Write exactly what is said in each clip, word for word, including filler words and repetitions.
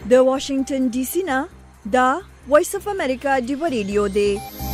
د واشنگټن ډي سي نه دا وایس اف امریکا دی ریډیو دی.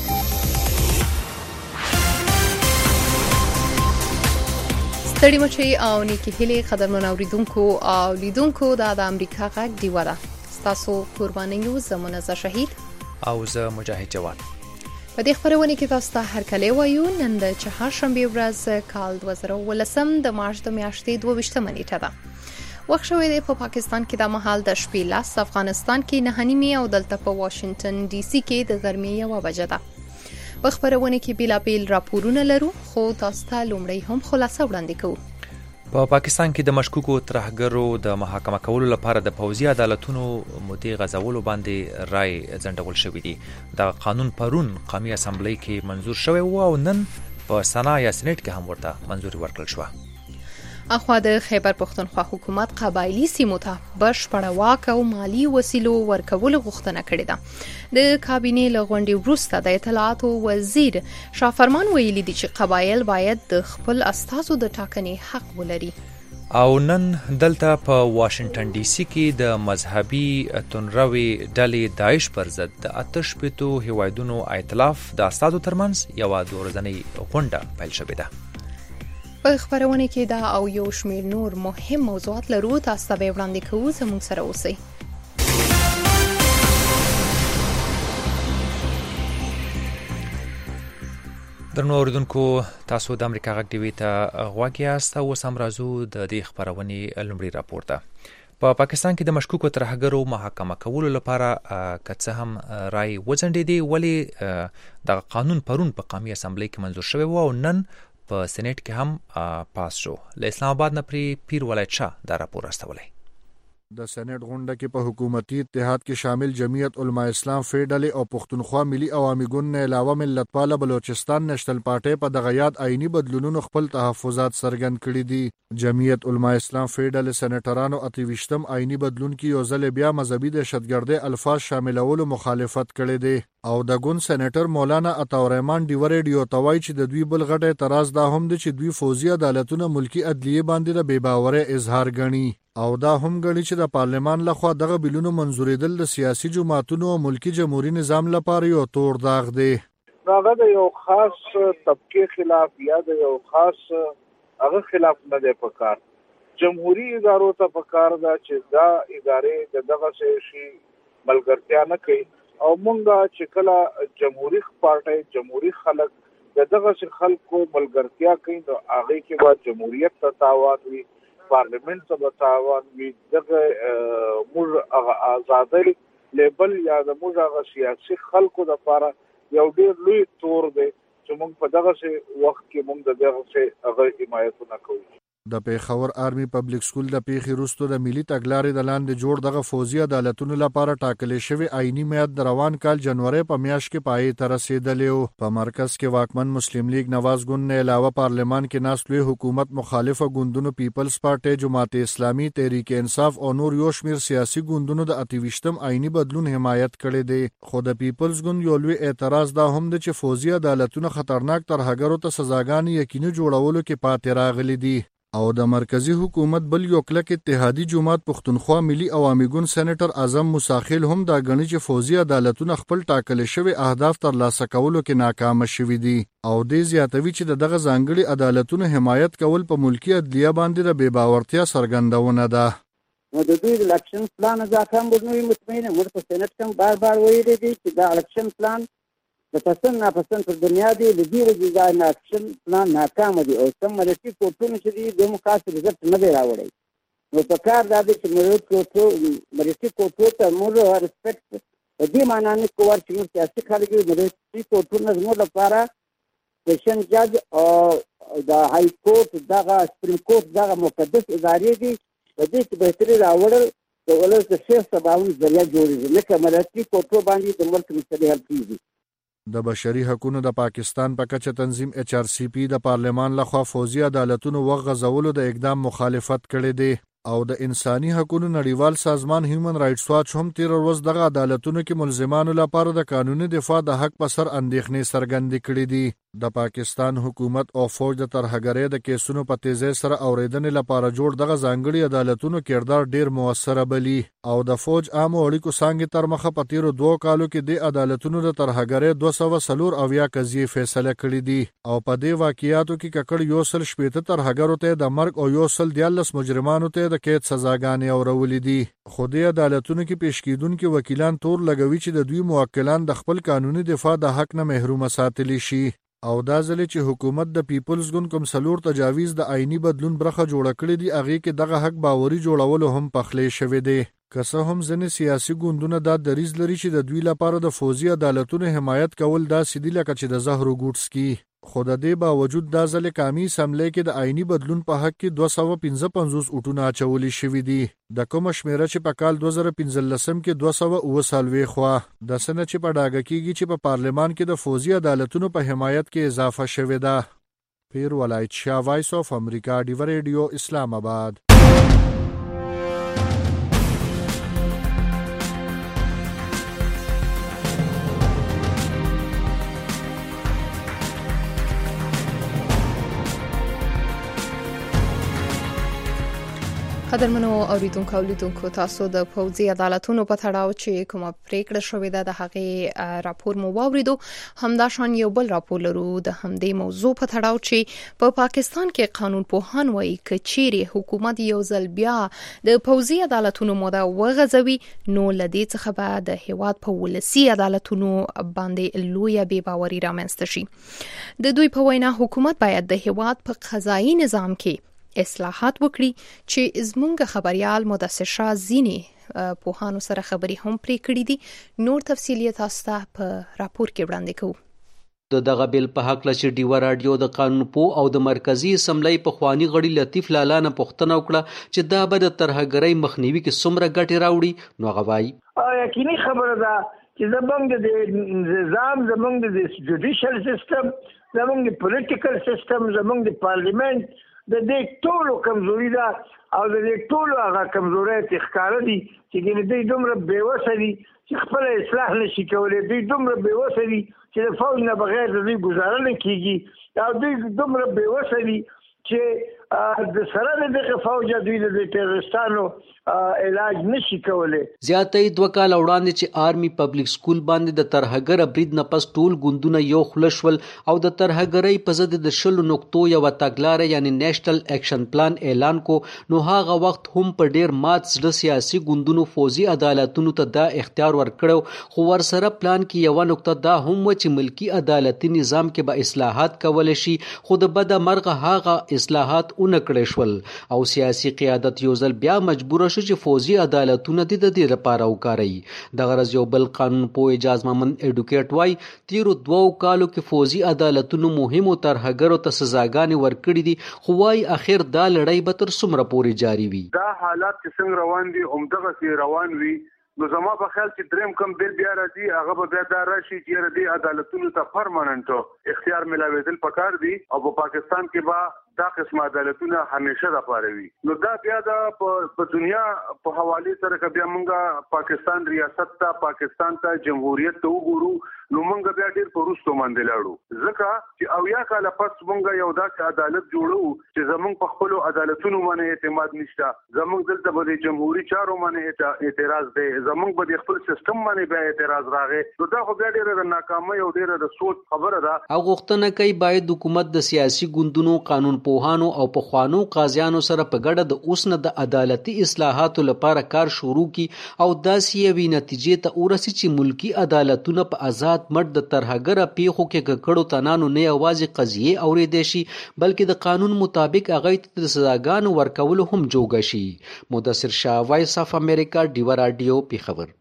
ستړي مچي او نیکی هلي قدرمن اوریدونکو او لیدونکو د امریکا غږ دی وره تاسو قرباني یو زمونه ز شهید او ز مجاهد جوان. په دې خبرونه کې تاسو ته هر کله وایو نن د چهارشنبه ورځ کال دوه زره ولسم د مارچ د میاشتې دوه ویشتمه نیټه ده. وخت شوی دی په پاکستان کې د مهال د شپې لاس، افغانستان کې نه نیمه او دلته په واشنگټن ډي سي کې د غرمې یوه بجه ده. په خبرونه کې بیلابیل راپورونه لرو خو تاسو ته لومړی هم خلاصه وړاندې کوو. په پاکستان کې د مشکوکو ترهګرو د محاکمه کولو لپاره د پوځي عدالتونو مودې غځولو باندې رای ځنډول شوی دی. د قانون پرون قومي اسمبلی کې منظور شوی و او نن په سنا یا سېنات کې هم ورته منظوري ورکړل شوه. اخوا د خیبر پختونخوا حکومت قبایلی سیمو ته بشپړه واک او مالی وسیلو ورکول غوښتنه کړې ده. د کابینې له غونډې وروسته د اطلاعاتو وزیر شاه فرمان ویلي دی چې قبایل باید د خپل استازو د ټاکنې حق ولري. او نن دلته په واشنگټن ډي سي کې د مذهبي تنروي ډلې داعش پر ضد د آتش پتو هیوادونو ائتلاف د استازو ترمنځ یوه دوه ورځنۍ غونډه پیل شوې ده. په خبرونه کې دا او یو شمیر نور مهم موضوعات لرو تاسو ته وړاندې کوو زموږ سره اوسئ. درنو اوریدونکو تاسو د امریکا غږ ټي وي ته غوږ یاست او اوس هم راځو د دې خبرونې لومړي راپور ته. په پاکستان کې د مشکوکو ترهګرو محاکمه کولو لپاره که څه هم رای وځنډېدې ولې د قانون پرون په قومي اسمبلی کې منظور شوی و او نن په سېنات کې هم پاس شو. له اسلام آباد نه پری پیر ولایت شاه دا راپور راستولی. د سېنات غونډه کې په حکومتي اتحاد کې شامل جمعیت علماء اسلام فیډل او پښتونخوا ملي عوامي ګوند نه علاوه ملت پاله بلوچستان نېشنل پارټي په دغه یاد آئینی بدلونونو خپل تحفظات څرګند کړي دي. جمعیت علماء اسلام فیډل سېنیټرانو اتويشتم آئینی بدلون کې یو ځل بیا مذهبي دهشتګردۍ الفاظ شاملولو مخالفت کړي دي او د ګوند سېنیټر مولانا عطاورحمان ډیورډیو توای چې د دوی بل غټه اعتراض دا هم دي چې دوی فوزي عدالتونه ملکی عدلیه باندې د بېباورۍ اظهار غني او دا هم غړي چې د پارلمان لخوا دغه بلونو منزورېدل د سیاسي جماعتونو او ملکی جمهوریت نظام لپاره یو تور داغ دی. هغه د یو خاص طبقه خلاف یا د یو خاص هغه خلاف نه دی پکار. جمهوریت ادارو ته پکار دا چې دا ادارې دغه شي ملګرتیا نه کوي او مونږه چې کله جمهوریت پارټي جمهوریت خلک دغه خلکو ملګرتیا کوي نو هغه کې بعد جمهوریت ته تاوان وي، پارلیمنت ته تاوان وي، دغه موږ آزادۍ لیبل یا د موږ هغه سیاسي خلکو لپاره یو ډېر لوی تور دی چې موږ په دغه وخت کې موږ د دغه هغه حمایت نه کوو. د پیښور آرمي پبلک سکول د پیښې وروسته د ملي تګلارې د لاندې جوړ دغه فوزي عدالتونو لپاره ټاکلې شوی آئینی میعاد د روان کال جنوري په میاشت کې پای ته رسیدلی و. په مرکز کې واکمن مسلم لیگ نواز ګوند نه علاوه پارلمان کې ناست لوی حکومت مخالفه ګوندونو پیپلز پارټي، جماعت اسلامي، تحریک انصاف او نور یو شمیر سیاسي ګوندونو د اتويشتم آئینی بدلون حمایت کړی دی. خو د پیپلز ګوند یو لوی اعتراض دا هم دی چې فوزي عدالتونه خطرناک ترهګرو ته سزاګانې یقیني جوړولو کې پاتې راغلي دي. او د مرکزی حکومت بل یو کلک اتحادی جماعت پښتونخوا ملي عوامي ګوند سېنیټر اعظم مساخیل هم دا غني چې فوزي عدالتونه خپل ټاکل شوی اهداف ترلاسه کولو کې ناکام شوي دي او دې زیاتوي چې دغه ځانګړي عدالتونو حمایت کول په ملکی عدلیه باندې د بېباورتیا څرګندونه ده. نو د دوی الیکشن پلان ځکه هم ورنوي مطمئنه موږ په سېنات کې بار بار ویلي دي چې دا الیکشن پلان د پسند ناپسند پر دنیا دی د دې وجې دا الیکشن پلان ناکام دی او سم ملتي کوټونه چې دي د مقاصد رزلټ نه دی راوړی. نو په کار دا دی چې ملتي کوټو ملتي کوټو ته موږ ریسپیکټ په دې معنا نه کوو چې موږ سیاسي خلک یو ملتي کوټونه زموږ لپاره سیشن جج او د های کورټ دغه سپریم کورټ دغه مقدس ادارې دي په دې کې بهتري راوړل د ولس د شیخ سباون ذریعہ جوړېږي لکه ملتي کوټو باندې د ملک مسلې حل کېږي. د بشري حقوقو د پاکستان په کچه تنظیم ایچ آر سی پی د پارلمان لخوا فوزي عدالتونو وغځولو د اقدام مخالفت کړی دی او د انساني حقوقو نړیوال سازمان هیومن رائټس واچ هم تیر ورځ دغه عدالتونو کې ملزمانو لپاره د قانوني دفاع د حق په سر اندېښنې څرګندې کړې دي. د پاکستان حکومت او فوج د ترهګرۍ د کیسونو په تیزی سره اوریدنې لپاره جوړ دغه ځانګړي عدالتونو کردار ډیر موثر بلی او د فوج عام اړیکو څنګه تر مخه په تیرو دوه کالو کې د عدالتونو د ترهګرۍ دوه سوه څلور اویا قضیې فیصله کړې دي او په دې واقعیاتو کې ککړ یو سل شپېته ترهګرو ته د مرګ او یو سل دیارلس مجرمانو ته د قید سزاګانې اورولې دي. خو د عدالتونو کې پیش کیدونکو وکیلان تور لګوي چې د دوی موکلان د خپل قانوني دفاع د حق نه محروم ساتلی شي او دا ځل چې حکومت د پیپلز ګوند کوم سلور تجاویز د آئینی بدلون برخه جوړ کړی دی هغه کې دغه حق باوري جوړولو هم پخلې شوی دی. که څه هم ځینې سیاسي ګوندونه دا دریځ لري چې د دوی لپاره د فوزي عدالتونو حمایت کول داسې دي لکه چې د زهرو ګوټس کی. خو د دې باوجود دا ځل قومي اسمبلی کې د آئینی بدلون په حق کې دوه سوه پنځه پنځوس اټونه اچولي شوي دي د کومه شمیره چې په کال دوه زره پنځلسم کې دوه سوه اوه څلوېښت خوا د سنه چې په ډاګه کېږي چې په پارلمان کې د فوزي عدالتونو په حمایت کې اضافه شوې ده. پیر ولایت شاه، وایس اف امریکا، ډیو ریډیو، اسلام آباد. قدرمنو اوریدونکو اولیدونکو تاسو د پوځي عدالتونو په تړاو چې کومه پریکړه شوې ده د هغې راپور مو واوریدو. همدا شان یو بل راپور لرو د همدې موضوع په تړاو چې په پا پاکستان کې قانون پوهان وایي چې چیرې حکومت یو ځل بیا د پوځي عدالتونو موده وغځوي نو لدې څخه به د هیواد په ولسي عدالتونو باندې لویه بې باوري رامنځته شي. د دوی په وینا حکومت باید د هیواد په قضایي نظام کې اصلاحات وکړي چې زمونږ خبريال مدثر شاه ځینې پوهانو سره خبري هم پرې کړې دي. نور تفصیلات تاسو ته په راپور کې وړاندې کوو. د دغه بیل په حق لچ ډیو رادیو د قانون پو او د مرکزی اسمبلی په خواني غړي لطیف لالا نه پوښتنه وکړه چې دا به د ترهګرۍ مخنیوي کې څومره ګټه راوړي. نو غوای یقیني خبره ده چې زمونږ د نظام، زمونږ د جوډیشل سیستم، زمونږ د پولیټیکل سیستم، زمونږ د پارلیمنت د دې ټولو کمزوري ده او د دې ټولو هغه کمزورۍ ښکاره دي چې ګینې دوی دومره بېوسه دي چې خپله اصلاح نشي کولی. دوی دومره بېوسه دي چې د فوج نه بغیر د دوی ګزاره نه کېږي او دوی دومره بېوسه دي چې د سره د دغه فوج دوی د ټیررستانو علاج نشي کولی. زیاتې دوه کال وړاندې چې آرمي پبلک سکول باندې د ترهګر برید نه پس ټول ګوندونه یو خلشول او د ترهګرۍ په ضد د شلو نقطو یو تګلارې یعنی نیشنل اکشن پلان اعلان کو. نو هغه وخت هم په ډیر مات زړه سیاسي ګوندونو فوزي عدالتونو ته دا اختیار ورکړو. خو ورسره پلان کې یو نقطه دا هم و چې ملکی عدالتي نظام کې به اصلاحات کول شي. خو د بد مرغه هغه اصلاحات اونکړې شول او سیاسي قیادت یو ځل بیا مجبور شو چې فوزي عدالتونه د دې لپاره وکاري. د غرض یو بل قانون پوه اجازه ممن اډوکیټ وای تیرو دوو کالو کې فوزي عدالتونو مهمو ترهګرو ته سزاګانې ورکړې دي. خو وای اخر دا لړۍ به تر څومره پورې جاری وي. دا حالات چې څنګه روان دي همدغه روان وي. نو زما په خیال چې دریم کم بیل بیا راځي هغه به بیا دا راشي چې د عدالتونو ته پرماننټ اختیار ملاوېدل پکار دي او په پاکستان کې به دا قسم عدالتونه همیشه د پاره وي. نو دا بیا د په دنیا په حواله سره بیا مونږه پاکستان ریاست ته پاکستان ته جمهوریت ته وګورو نو مونږ بیا ډیر پروستو باندې لاړو ځکه چې او یا کاله پس مونږ یو داسې عدالت جوړو چې زمونږ په خپل عدالتونو باندې اعتماد نشته. زمونږ دلته به د جمهوریت چارو باندې اعتراض دی، زمونږ به د خپل سیستم باندې بیا اعتراض راغی. نو دا خو بیا ډیره د ناکامۍ او ډیره د سوچ خبره ده. او غوښتنه کوي باید حکومت د سیاسي ګوندونو قانون پوهانو او په خوانو قاضیانو سره په ګډه د اوسنه د عدالتي اصلاحاتو لپاره کار شروع کی او داسې یوې نتیجې ته ورسي چې ملکی عدالتونه په آزاد مټ د ترهګر پیښو کې ککړو تنانو نه یوازې قضیه اوریدل شي بلکې د قانون مطابق هغه ته د سزاګانو ورکول هم جوګ شي. مدثر شاه، وایس اف امریکا، ډیو رادیو، پیښور.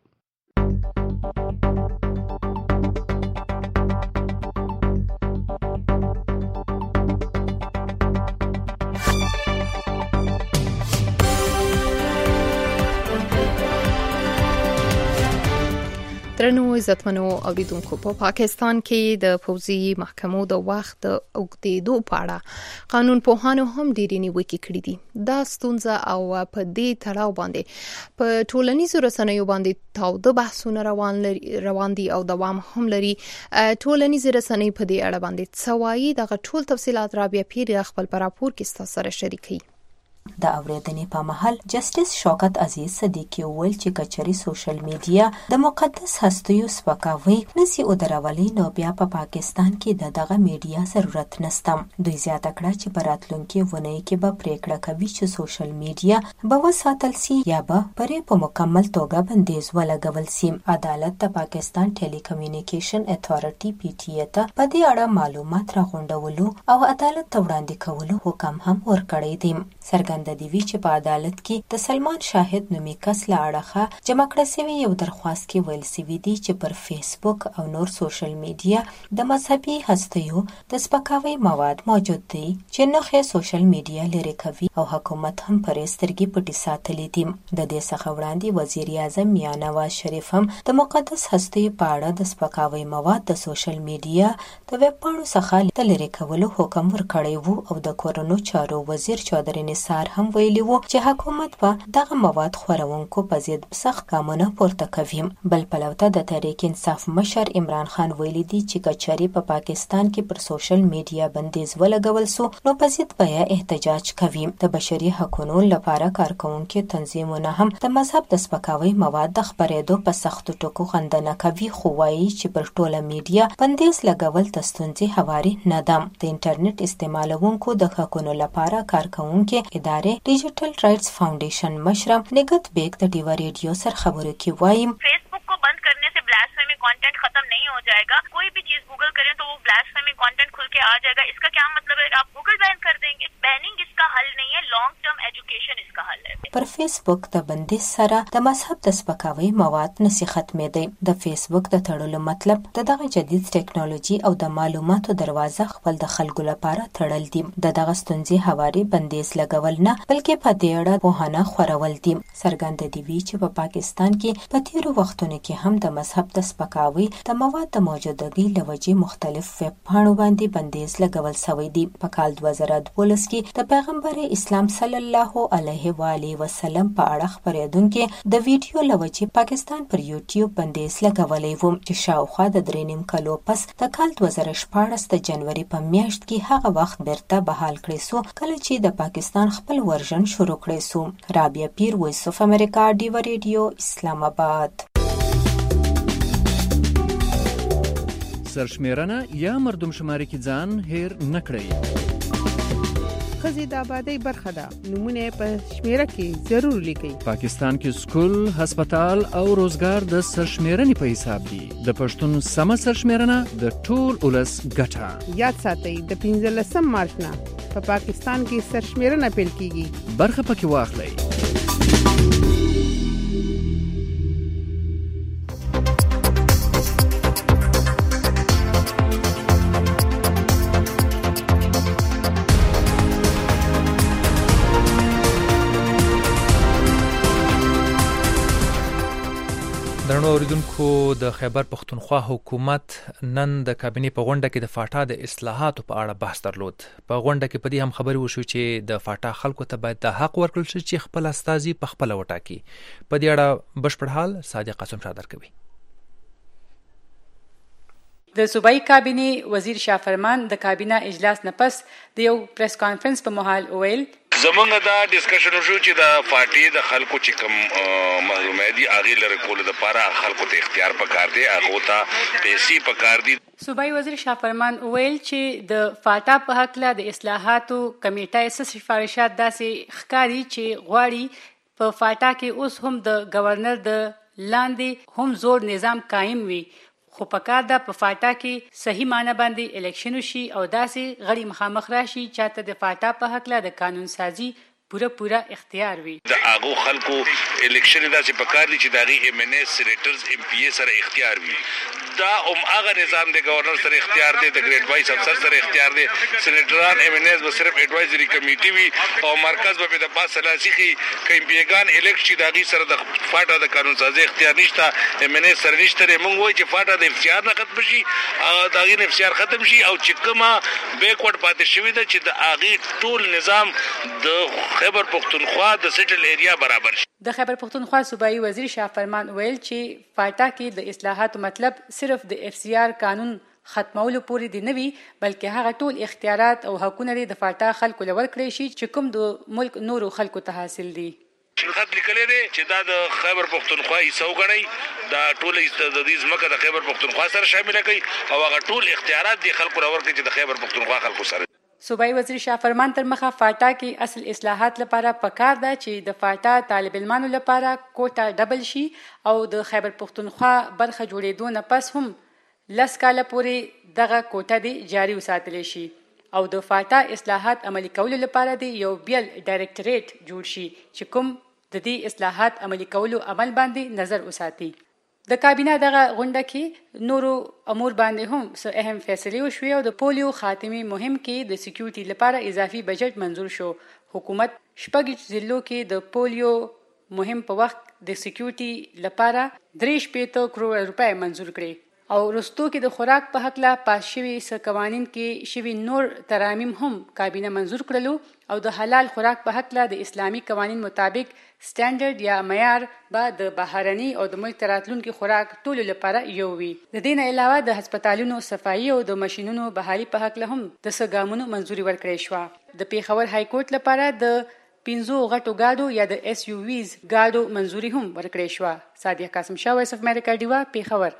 درنو عزتمنو اوریدونکو په پاکستان کې د پوځي محکمو د وخت د اوږدېدو په اړه قانون پوهانو هم ډېرې نیوکې کړې دي. دا ستونزه او په دې تړاو باندې په ټولنیزو رسنیو باندې تاوده بحثونه روان لري روان دي او دوام هم لري. ټولنیزې رسنۍ په دې اړه باندې څه وایي دغه ټول تفصيلات رابعه پیر خپل په راپور کې ستاسو سره شریکوي. د اوریدنې په محل جسټس شوکت عزیز صدیقی وویل چې کچري سوشل میډیا د مقدس هستیو سپکاوي نسی او درولي نو بیا په پا پاکستان کې د دغه میډیا ضرورت نشته. دوی زیاته کړه چې په راتلونکي ونه کې به پریکړه کوي چې سوشل میډیا به وساتل سي یا به پرې په مکمل توګه بندیز ولګول سي. عدالت د پاکستان ټيلي کمیونیکیشن اتھارټي پی ټي اي ته په دې اړه معلومات راغونډولو او عدالت ته وړاندې کولو حکم هم ورکړی دی. څرګنده دی چې په عدالت کې د سلمان شاهد نومي کس له اړخه جمع کړه شوی یو درخواست کې ویل شوی دی چې پر فیسبوک او نور سوشل میډیا د مذهبي هستیو د سپکاوي مواد موجود دي چې نوخه سوشل میډیا لري کوي او حکومت هم پر سترګې پټي ساتلې دي. د دې څخه وړاندې وزیر اعظم میاں نواز شریف هم د مقدس هستیو په اړه د سپکاوي مواد د سوشل میډیا د ویب پاڼو څخه لري کولو حکم ورکړی وو او د کورونو چارو وزیر چودري نثار هم ویلي وو چې حکومت په دغه مواد خورونکو په ضد سخت ګامونه پورته کوي. بل پلوته د تحریک انصاف مشر عمران خان ویلي دی چې کچري په پا پاکستان کې پر سوشل میډیا بندیز ولګول سو نو په ضد بیا احتجاج کوي. د بشري حقوقو لپاره کارکونکو تنظیمونه هم د مذهب د سپکاوي مواد د خبرېدو په سختو ټکو خندنه کوي خو وایي چې پر ټوله میډیا بندیز لګول د ستونزې هواري نه ده. د انټرنیټ استعمالونکو د حقوقو لپاره کارکونکو ادارې digital rights foundation मशरम निगत बेग द टीवा रेडियो सर खबरों की वाई फेसबुक को बंद करने से ब्लास्फेमी कंटेंट खत्म नहीं हो जाएगा. कोई भी चीज गूगल करें तो वो ब्लास्फेमी कंटेंट खुल के आ जाएगा. इसका क्या मतलब है? आप गूगल बैन कर देंगे. बैनिंग इसका हल नहीं है, लॉन्ग टर्म एजुकेशन इसका हल है. पर फेसबुक د بندیز سره د مذهب د سپکاوي مواد نسی ختمېدی. د فیسبوک د تړلو مطلب د دغه جدید ټیکنالوژي او د معلوماتو دروازه خپل د خلکو لپاره تړل دي. د دغه ستونزې هواري بندیز لګول نه بلکې په دې اړه پوهانه خورول دي. څرګنده دی چې په پاکستان کې په تیرو وختونو کې هم د مذهب د سپکاوي د مواد د موجودګۍ لوجې مختلف ویب پاڼو باندې بندیز لګول شوی دی. په کال دوه زره دولس کې د پیغمبر اسلام صلی الله علیه و آله وسلم په اړه خبرېدونکو د ویډیو لوجې پاکستان پر یوټیوب بندیز لګولې و چې شاوخوا د درې نیم کلو پس د کال دوه زره شپاړس د جنوري په میاشت کې هغه وخت بیرته بحال کړی سو کله چې د پاکستان خپل ورژن شروع کړی سو. رابعه پیر وایس اف امریکا ډیوا ریډیو اسلام آباد. سرشمیرنه یا مردم شماري کې ځان هیر نکړئ. خزي د آبادی برخه ده. نمونه په شمیره کې ضرور لیکي. پاکستان کې سکول، هسپتال او روزګار د سرشمیرنې په حساب دي. د پښتون سم سرشمیرنه د ټول ولس ګټه. یاد ساتئ د پنځلسم مارچ نه په پاکستان کې سرشمیرنه پیل کیږي. برخه پکې واخلئ. درنو اوریدونکو د خیبر پختونخوا حکومت نن د کابینې په غونډه کې د فاټا د اصلاحاتو په اړه بحث درلود. په غونډه کې په دې هم خبرې وشو چې د فاټا خلکو ته باید د حق ورکړل شي چې خپل استازي په خپل وټاکي. په دې اړه بشپړ حال صادق قاسم شاه درکوي. د صوبایي کابینې وزیر شاه فرمان د کابینه اجلاس نه پس د یو پریس کانفرنس په محل ویل زمونږ دا ډیسکشن شو چې د فاټي د خلکو چې کوم معلومات دي هغه لره کول د لپاره خلکو ته اختیار پکار دی، هغه ته پیسې پکار دي. صوبایي وزیر شاه فرمان ویل چې د فاټا په حق له د اصلاحاتو کمیټه اساس سفارشات داسې ښکاری چې غواړي په فاټا کې اوس هم د گورنر د لاندې هم زور نظام قائم وي، خو پکار ده په فاټا کې صحیح معنی باندې الیکشن وشي او داسې غړي مخامخ راشي چاته د فاټا په حق له د قانون سازي پوره پوره اختیار وي. د هغو خلکو الیکشن داسې پکار دي چې د هغې ایم این ایس سینیټرز ایم پی ای سره اختیار وي. دا هم هغه نظام دی، گورنر سره اختیار دی، د ګریډ وایس افسر سره اختیار دی. سینیټران ایم این ایس به صرف ایڈوایزري کمیټي وي او مرکز به د پاس سلاسي خي که ایم پی ایګان الیکټ شي د هغې سره د فاټا د قانون سازي اختیار نشته، ایم این ایس سره نشته. موږ وایو چې فاټا د افتیار نه ختم شي، د هغې نه افتیار ختم شي او چې کومه بیکورډ پاتې شوي ده چې د هغې ټول نظام د خیبر پختونخوا د سیټل ایریا برابر شي. د خیبر پختونخوا صوبایي وزیر شاه فرمان ویل چې فاټا کې د اصلاحاتو مطلب صرف د اف سی آر قانون ختمولو پورې دی نه وي، بلکې هغه ټول اختیارات او حقونه د فاټا خلکو له ورکړی شي چې کوم د ملک نورو خلکو ته حاصل دي. خط لیکلی دی چې دا د خیبر پختونخوا حصه وګڼئ، دا ټول د دې ځمکه د خیبر پختونخوا سره شامله کړئ او هغه ټول اختیارات د خلکو را ورکړي چې د خیبر پختونخوا خلکو سره. صوبایي وزیر شاه فرمان تر مخه فاټا کې اصل اصلاحات لپاره پکار ده چې د فاټا طالب علمانو لپاره کوټا ډبل شي او د خیبر پختونخوا برخه جوړېدو نه پس هم لس کاله پورې دغه کوټه دی جاري وساتلی شي او د فاټا اصلاحات عملي کولو لپاره دی یو بیل ډایرکټریټ جوړ شي چې کوم د دې اصلاحات عملي کولو عمل باندې نظر وساتي. د کابینه دغه غونډه کې نورو امور باندې هم څه اهم فیصلې وشوې او د پولیو خاتمې مهم کې د سکیورټي لپاره اضافي بجټ منظور شو. حکومت شپږ ضلعو کې د پولیو مهم په وخت د سکیورټي لپاره درې شپېته کروڑ روپۍ منظور کړي او رستو کې د خوراک په حق لا پاس شوي څه قوانین کې شوي نور ترامیم هم کابینه منظور کړلو او د حلال خوراک په حق لا د اسلامي قوانین مطابق سټانډرډ یا معیار به د بهرني او د ملک راتلونکي خوراک ټولو لپاره یو وي. د دې نه علاوه د هسپتالونو صفایي او د ماشینونو بحالي په حق له هم د څه ګامونو منظوري ورکړې شوه. د پیښور های کورټ لپاره د پنځو غټو ګاډو یا د ایس یو ویز ګاډو منظوري هم ورکړې شوه. سادیه قاسم شاه، وایس اف امریکا ډیوا، پیښور.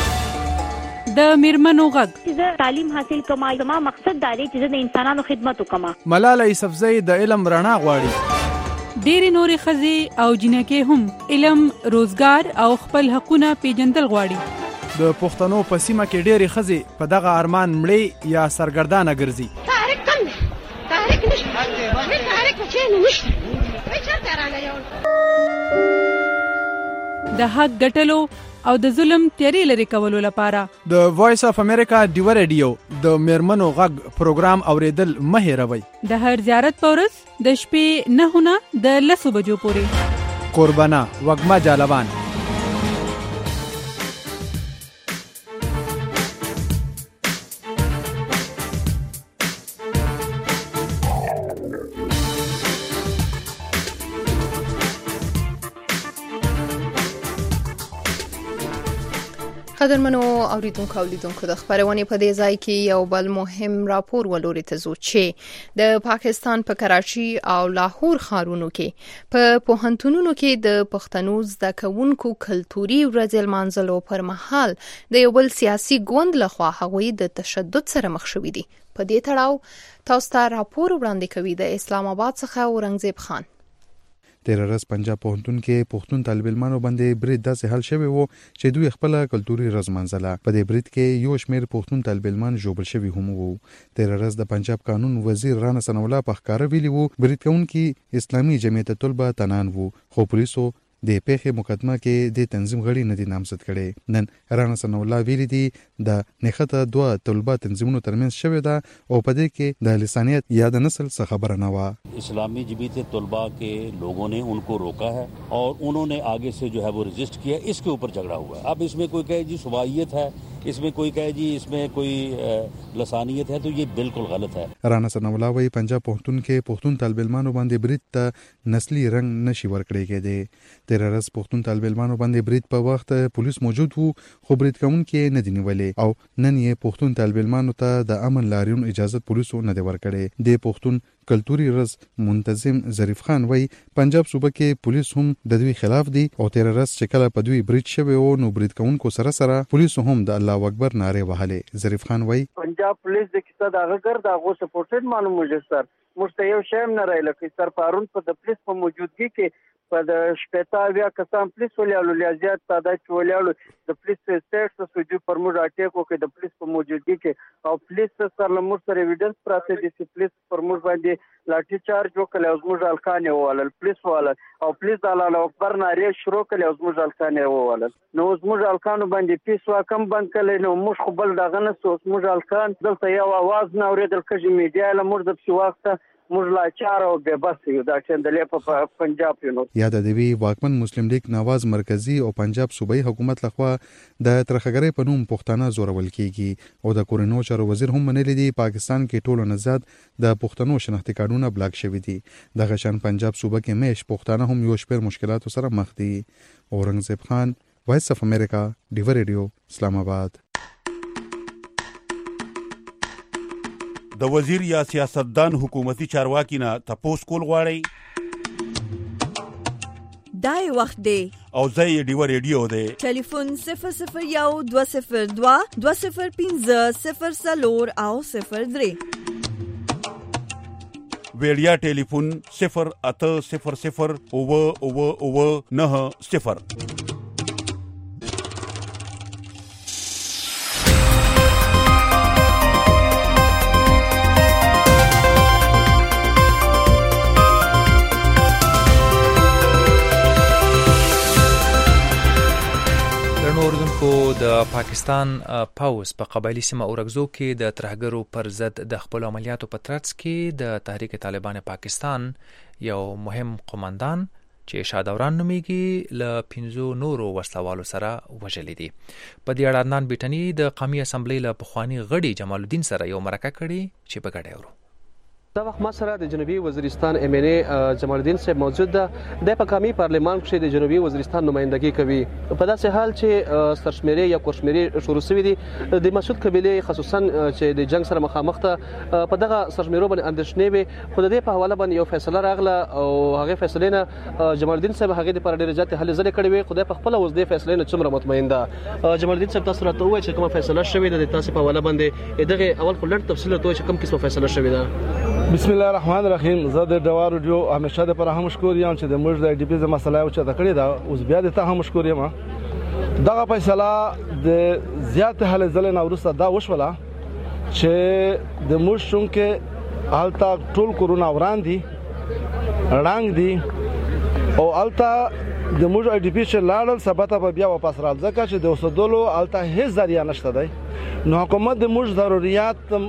د میرمنو غږ چې تعلیم حاصل کما زما مقصد دا دی چې د انسانانو خدمت وکما. ملاله یوسفزۍ د علم رڼا غواړي. ډېرې نورې ښځې او جنکې هم علم، روزګار او خپل حقونه پیژندل غواړي. د پښتنو په سیمه کې ډېرې ښځې په دغه ارمان مړې یا سرګردانه ګرځي. تحریک کم دی، تحریک نشته، هیڅ تحریک چېرې نشته، هیڅ چېرته رانه یو. د حق ګټلو او د ظلم تیری لري کولو لپاره د وایس اف امریکا ډیو ریډیو د میرمنو غږ پروګرام اوریدل مه هېروئ. د هر زیارت په ورځ د شپې نهه نه د لسو بجو پورې. قربانه وږمه جالبان. قدرمنو اوریدونکو او لیدونکو د خبرونې په دې ځای کې یو بل مهم راپور ولوري ته ځو چې د پاکستان په کراچي او لاهور ښارونو کې په پوهنتونونو کې د پښتنو زده کوونکو کلتوري ورځ لمانځلو پر مهال د یو بل سیاسي ګوند لخوا هغوی د تشدد سره مخ شوي دي. په دې تړاو تاسو ته راپور وړاندې کوي د اسلام آباد څخه اورنګزیب خان. تیر ورځ پنجاب پوهنتون کې پښتون طالب علمانو باندې برید داسې حل شوی وو چې دوی خپل کلتوري ورځ منځله. په دې برید کې یو شمېر پښتون طالب علمان ژوبل شوي هم وو. تیر ورځ د پنجاب قانون وزیر رانا ثناءالله په ښکاره ویلي وو برید کوونکي اسلامي جمعیت طلبه تنان وو، خو پولیسو د پیښې مقدمه کې د تنظیم غړي نه دي نامزد کړي. نن رانا ثناءالله ویلي دي د نښته دوه طلبه تنظیمونو ترمنځ شوې ده او په دې کې د لسانیت یا د نسل څخه خبره نه وه. اسلامی جمعیت طلبا के लोगों ने उनको रोका है और उन्होंने आगे से जो है वो रजिस्ट किया, इसके ऊपर झगड़ा हुआ है. अब इसमें कोई कहे जी सुबाहियत है, इसमें कोई कहे जी इसमें कोई लसानियत है, तो ये बिल्कुल गलत है. رانا ثناءالله وايي پنجاب پوهنتون کې پښتون طالب علمانو باندې برید ته نسلی رنګ نشي ورکړی کېدی. تیر ورځ پښتون طالب علمانو باندې برید په وخت پولیس موجود وو خو برید کوونکي نه دي نیولې او نن یې پښتون طالب علمانو ته د امن لاریون اجازه پولیسو نه دی ورکړی. د پښتون کلتوري ورځ منتظم ظریف خان وايي پنجاب صوبه کې پولیس هم د دوی خلاف دي او تیر ورځ چې کله په دوی برید شوی او نو برید کوونکو سره سره پولیسو هم د الله اکبر نعرې وهلې. ظریف خان وايي پنجاب پولیس د کیسه دا غږ دا غو سپورټډ معلومه سر مشته یو شیم نه راځي لکه سر پارون په د پولیس په موجودګي کې په د شپېتا بیا کسان پولیس ولیالو لیا زیات تعداد چې ولیالو د پولیس سټیټ سوجو پر موږ اټیکو کې د پولیس په موجودګي کې او پولیس سره لمر سره ایویډنس پراته دي چې پولیس پر موږ باندې لاټي چارج وکړل او زموږ الکان یې ووالل پولیس ووالل او پولیس د الله اکبر نارې شروع کړل او زموږ الکان یې ووالل نو زموږ الکانو باندې پیس واکم بند کړل نو موږ خو بل دغه نه سو زموږ الکان دلته یو आवाज نه اورېدل کږي میډیا له موږ د څه وخت موږ لا چار او به بس یو دا ټندلې په پنجاب یو نو یاد د وی واکمن مسلم لیگ نواز مرکزی او پنجاب صوبایي حکومت لخوا د ترخګری په نوم پښتانه زورول کیږي او د کورونو چارو وزیر هم منلی دی پاکستان کې ټولو نزاد د پښتنو شناختی کارتونه بلاک شوی دي د غشن پنجاب صوبه کې مېش پښتانه هم یو شپږ مشکلات سره مخ دي اورنګزیب خان وایس اف امریکا ډیو ریډیو اسلام آباد د وزیر یا سیاستدان حکومتي چارواکي نه تپوس کول غواړي دای وخت دی او زه ډیو ریډیو دی ټلیفون صفر صفر یو دوه صفر دوه دوه صفر پنځه صفر صفر او صفر درې ویډیا ټلیفون صفر اته صفر صفر او او او نه صفر اوردونکو د پاکستان پاوز په قبایلی سیمه اورګزو کې د ترهګرو پر ضد د خپل عملیاتو په ترڅ کې د تحریک طالبان پاکستان یو مهم قوماندان چې شادوران نومیږي له پنځو نورو وسلوالو سره وژلی دي په دې اړه عدنان بیټنی د قومي اسمبلی له پخوانی غړي جمال الدین سره یو مرکه کړي چې په ګډه ورو دا وخت ما سره د جنوبي وزیرستان ایم ان ای جمال الدین صاحب موجود ده د پاکامي پارلمان کې د جنوبي وزیرستان نمائندګي کوي په داسې حال چې سرشمیري یا کورشمیري شروع شوې دي د مسعود قبيله خصوصا چې د جنگ سره مخامخ ته په دغه سرشمیرو باندې اندېښنې وي خو د دې په حواله باندې یو فیصله راغله او هغه فیصله نه جمال الدین صاحب هغه د پر ډیره ځات هلې ځلې کړې وي خدای په خپل اوس د فیصله نه څومره مطمئن ده جمال الدین صاحب تاسو راته وایي چې کومه فیصله شوې ده د تاسو په حواله باندې دغه اول خلک تفصیل ته چې کوم قسمه فیصله شوې ده بسم الله الرحمن الرحیم زه د ډوار ریډیو همیشه د پر هم مشکور یم چې د موږ د ډي پی ز مسله او چې د کړی دا اوس بیا د ته هم مشکور یم دغه فیصله د زیات هلې ځلې نه ورسته دا وشوله چې د موږ شونکه حالتا ټول کورونا وران دي رنګ دي او التا د موږ ای ډي پی چې لاړل سبته په بیا واپس رال ځکه چې د اوسدلو التا هیڅ ذریعہ نشته دی نو حکومت د موږ ضرورت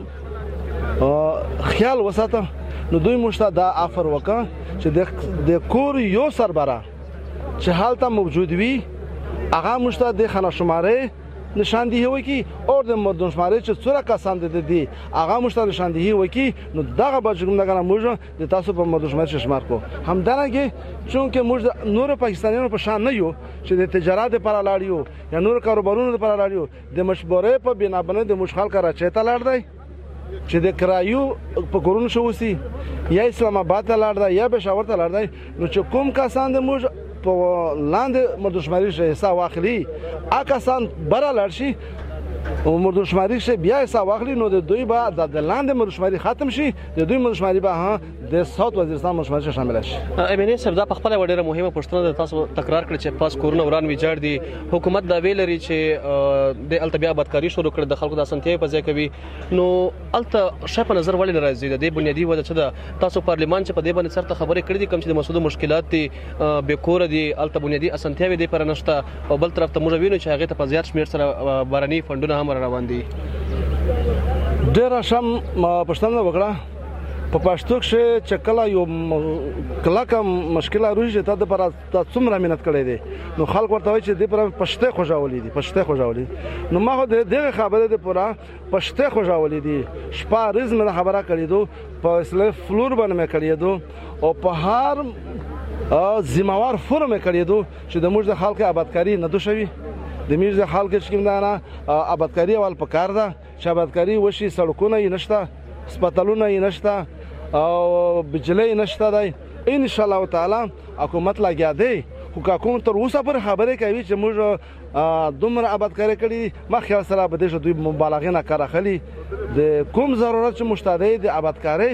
خیال وساته نو دوی مشته دا افر وکړه چې د کور یو سربره چې حالته موجود وي هغه مشته د خانه شماره نشاندهی وکي او د مردم شماره چې څوره کسان دي دي هغه مشته نشاندهی وکي نو دغه بچګم دغه موږ د تاسو په مردم شماره شمار کو همدارنګه چونکه موږ نور پاکستانیانو په شان نه یو چې د تجارت لپاره لاړیو یا نور کاروبارونو لپاره لاړیو د مشورې په بنا باندې د مشخال کرا چېتا لاړ دی چې د کرایو په کورونو شو وسی یا اسلام آباد ته لاړ دی یا پېښور ته لاړ دی نو چې کوم کسان د موږ په لاندې مردشماري شي حساب واخلي ا کسان بره لاړ شي او مردشماري شي بیا حساب واخلي نو د دوی به د لاندې مردشماري ختم شي د دوی مردشماري به ها د ساوث وزیرستان مردشماري شامل شي ایم ان ای سبدا په خپل وړه مهمه پښتنه تاسو تکرار کړ چې پاس کورونه وران ویجاړ دي حکومت دا ویل لري چې د التبیا بدکاری شروع کړ د خلکو د اسانتیای په ځای کوي نو الته شپ نظر ولې راځي د دې بنیادی وجه څه ده تاسو پارلمان چې په دې باندې سره خبرې کړې دي کوم چې د مسودو مشکلات دي به کور دي الته بنیادی اسانتیاوي دي پر نشته او بل طرف ته موږ وینو چې هغه ته په زیات شمیر سره باراني فندونه هم روان دي ډېر شم پښتنه وکړه په پښتو کې چې کله یو کلاکه مشکله روزي ته د پر څومره مهنت کړې دي نو خلک ورته وایي چې د پر پښته خوشاولې دي پښته خوشاولې نو ما د دغه خبره د پورا پښته خوشاولې دي شپه رزم خبره کړې دو په اسله فلور باندې کړې دو او په هر ذمہوار فورم کړې دو چې د موږ د خلک آبادکاری نه دو شوی د میز د خلک چې کوم نه آبادکاری اول پکار ده چې آبادکاری وشي سړکونه یې نشته سپټالونه یې نشته او بجلی نشته دی ان شاء الله تعالی حکومت لګیا دی خو حکومت تر اوسه پر خبره کوي چې موږ دومره آبادکاری کړی ما خیال سره به د دوی مبالغه نه کار اخلي د کوم ضرورت چې مشتاده د آبادکاری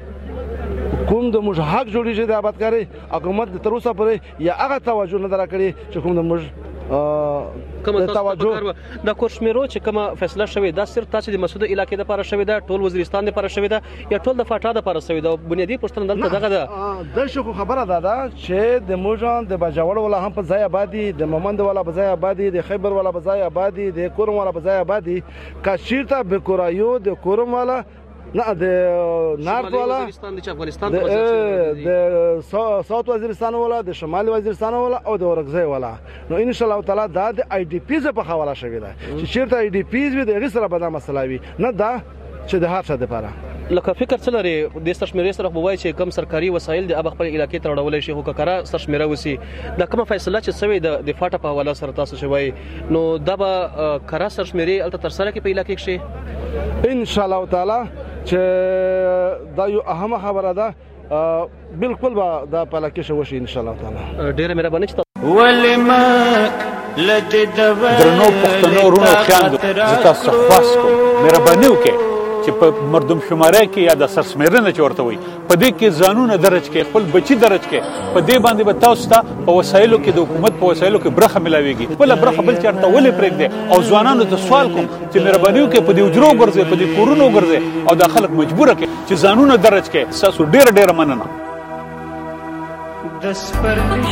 کوم د موږ حق جوړیږي د آبادکاری حکومت تر اوسه پر یا هغه توجه نه درکړي چې کوم د موږ کوم توجه د کورشمیرو چې کومه فیصله شوې دا صرف تاسو د مسعود علاقې لپاره شوې ده ټول وزیرستان لپاره شوې ده یا ټول د فاټا لپاره شوې ده بنیادی پوښتنه دلته دغه ده د شو خبره ده دا چې د موجان د باجوړ ولا هم په ځای آبادی د مومند ولا په ځای آبادی د خیبر ولا په ځای آبادی د کورم ولا په ځای آبادی کاشیرته به کورایو د کورم ولا نه د نارت والا د ساوث وزیرستان والا د شمالي وزیرستان والا او د اورګزای والا نو ان شاء الله تعالی دا د آی ډی پیز په حواله شوی ده چې چیرته آی ډی پیز وي د هغه سره به دا مسله وي نه دا چې د هر څه لپاره لکه فکر څه لري د سرشمیرې سره بوای چې کم سرکاري وسایل د اب خپل علاقې ته وړول شي هو ککره سرشمیره وسی دا کومه فیصله چې سوي د فاټا په حواله سره تاسو شوی نو دا به کره سرشمیرې الته تر سره کې په علاقې کې شي ان شاء الله تعالی چې دا یو اهمه خبره ده بالکل به دا په علاقې شو شي ان شاء الله تعالی ډیره مهرباني چې ولما درنو پښتنو رونو خاندو زتا صفاس کو مهرباني وکړه چې په مردم شماره کې یا د سرسمیرنه چورته وي په دې کې ځانونه درج کې خپل بچي درج کې په دې باندې به تاسو ته په وسایلو کې د حکومت په وسایلو کې برخه ملاويږي خپل برخه بل چارته ولې پرېږدي او ځوانانو ته سوال کوم چې مهرباني وکړئ په دې اجرو ګرځي په دې کورونو ګرځي او د خلک مجبور کړي چې ځانونه درج کې تاسو ډېر ډېر مننه د سپرش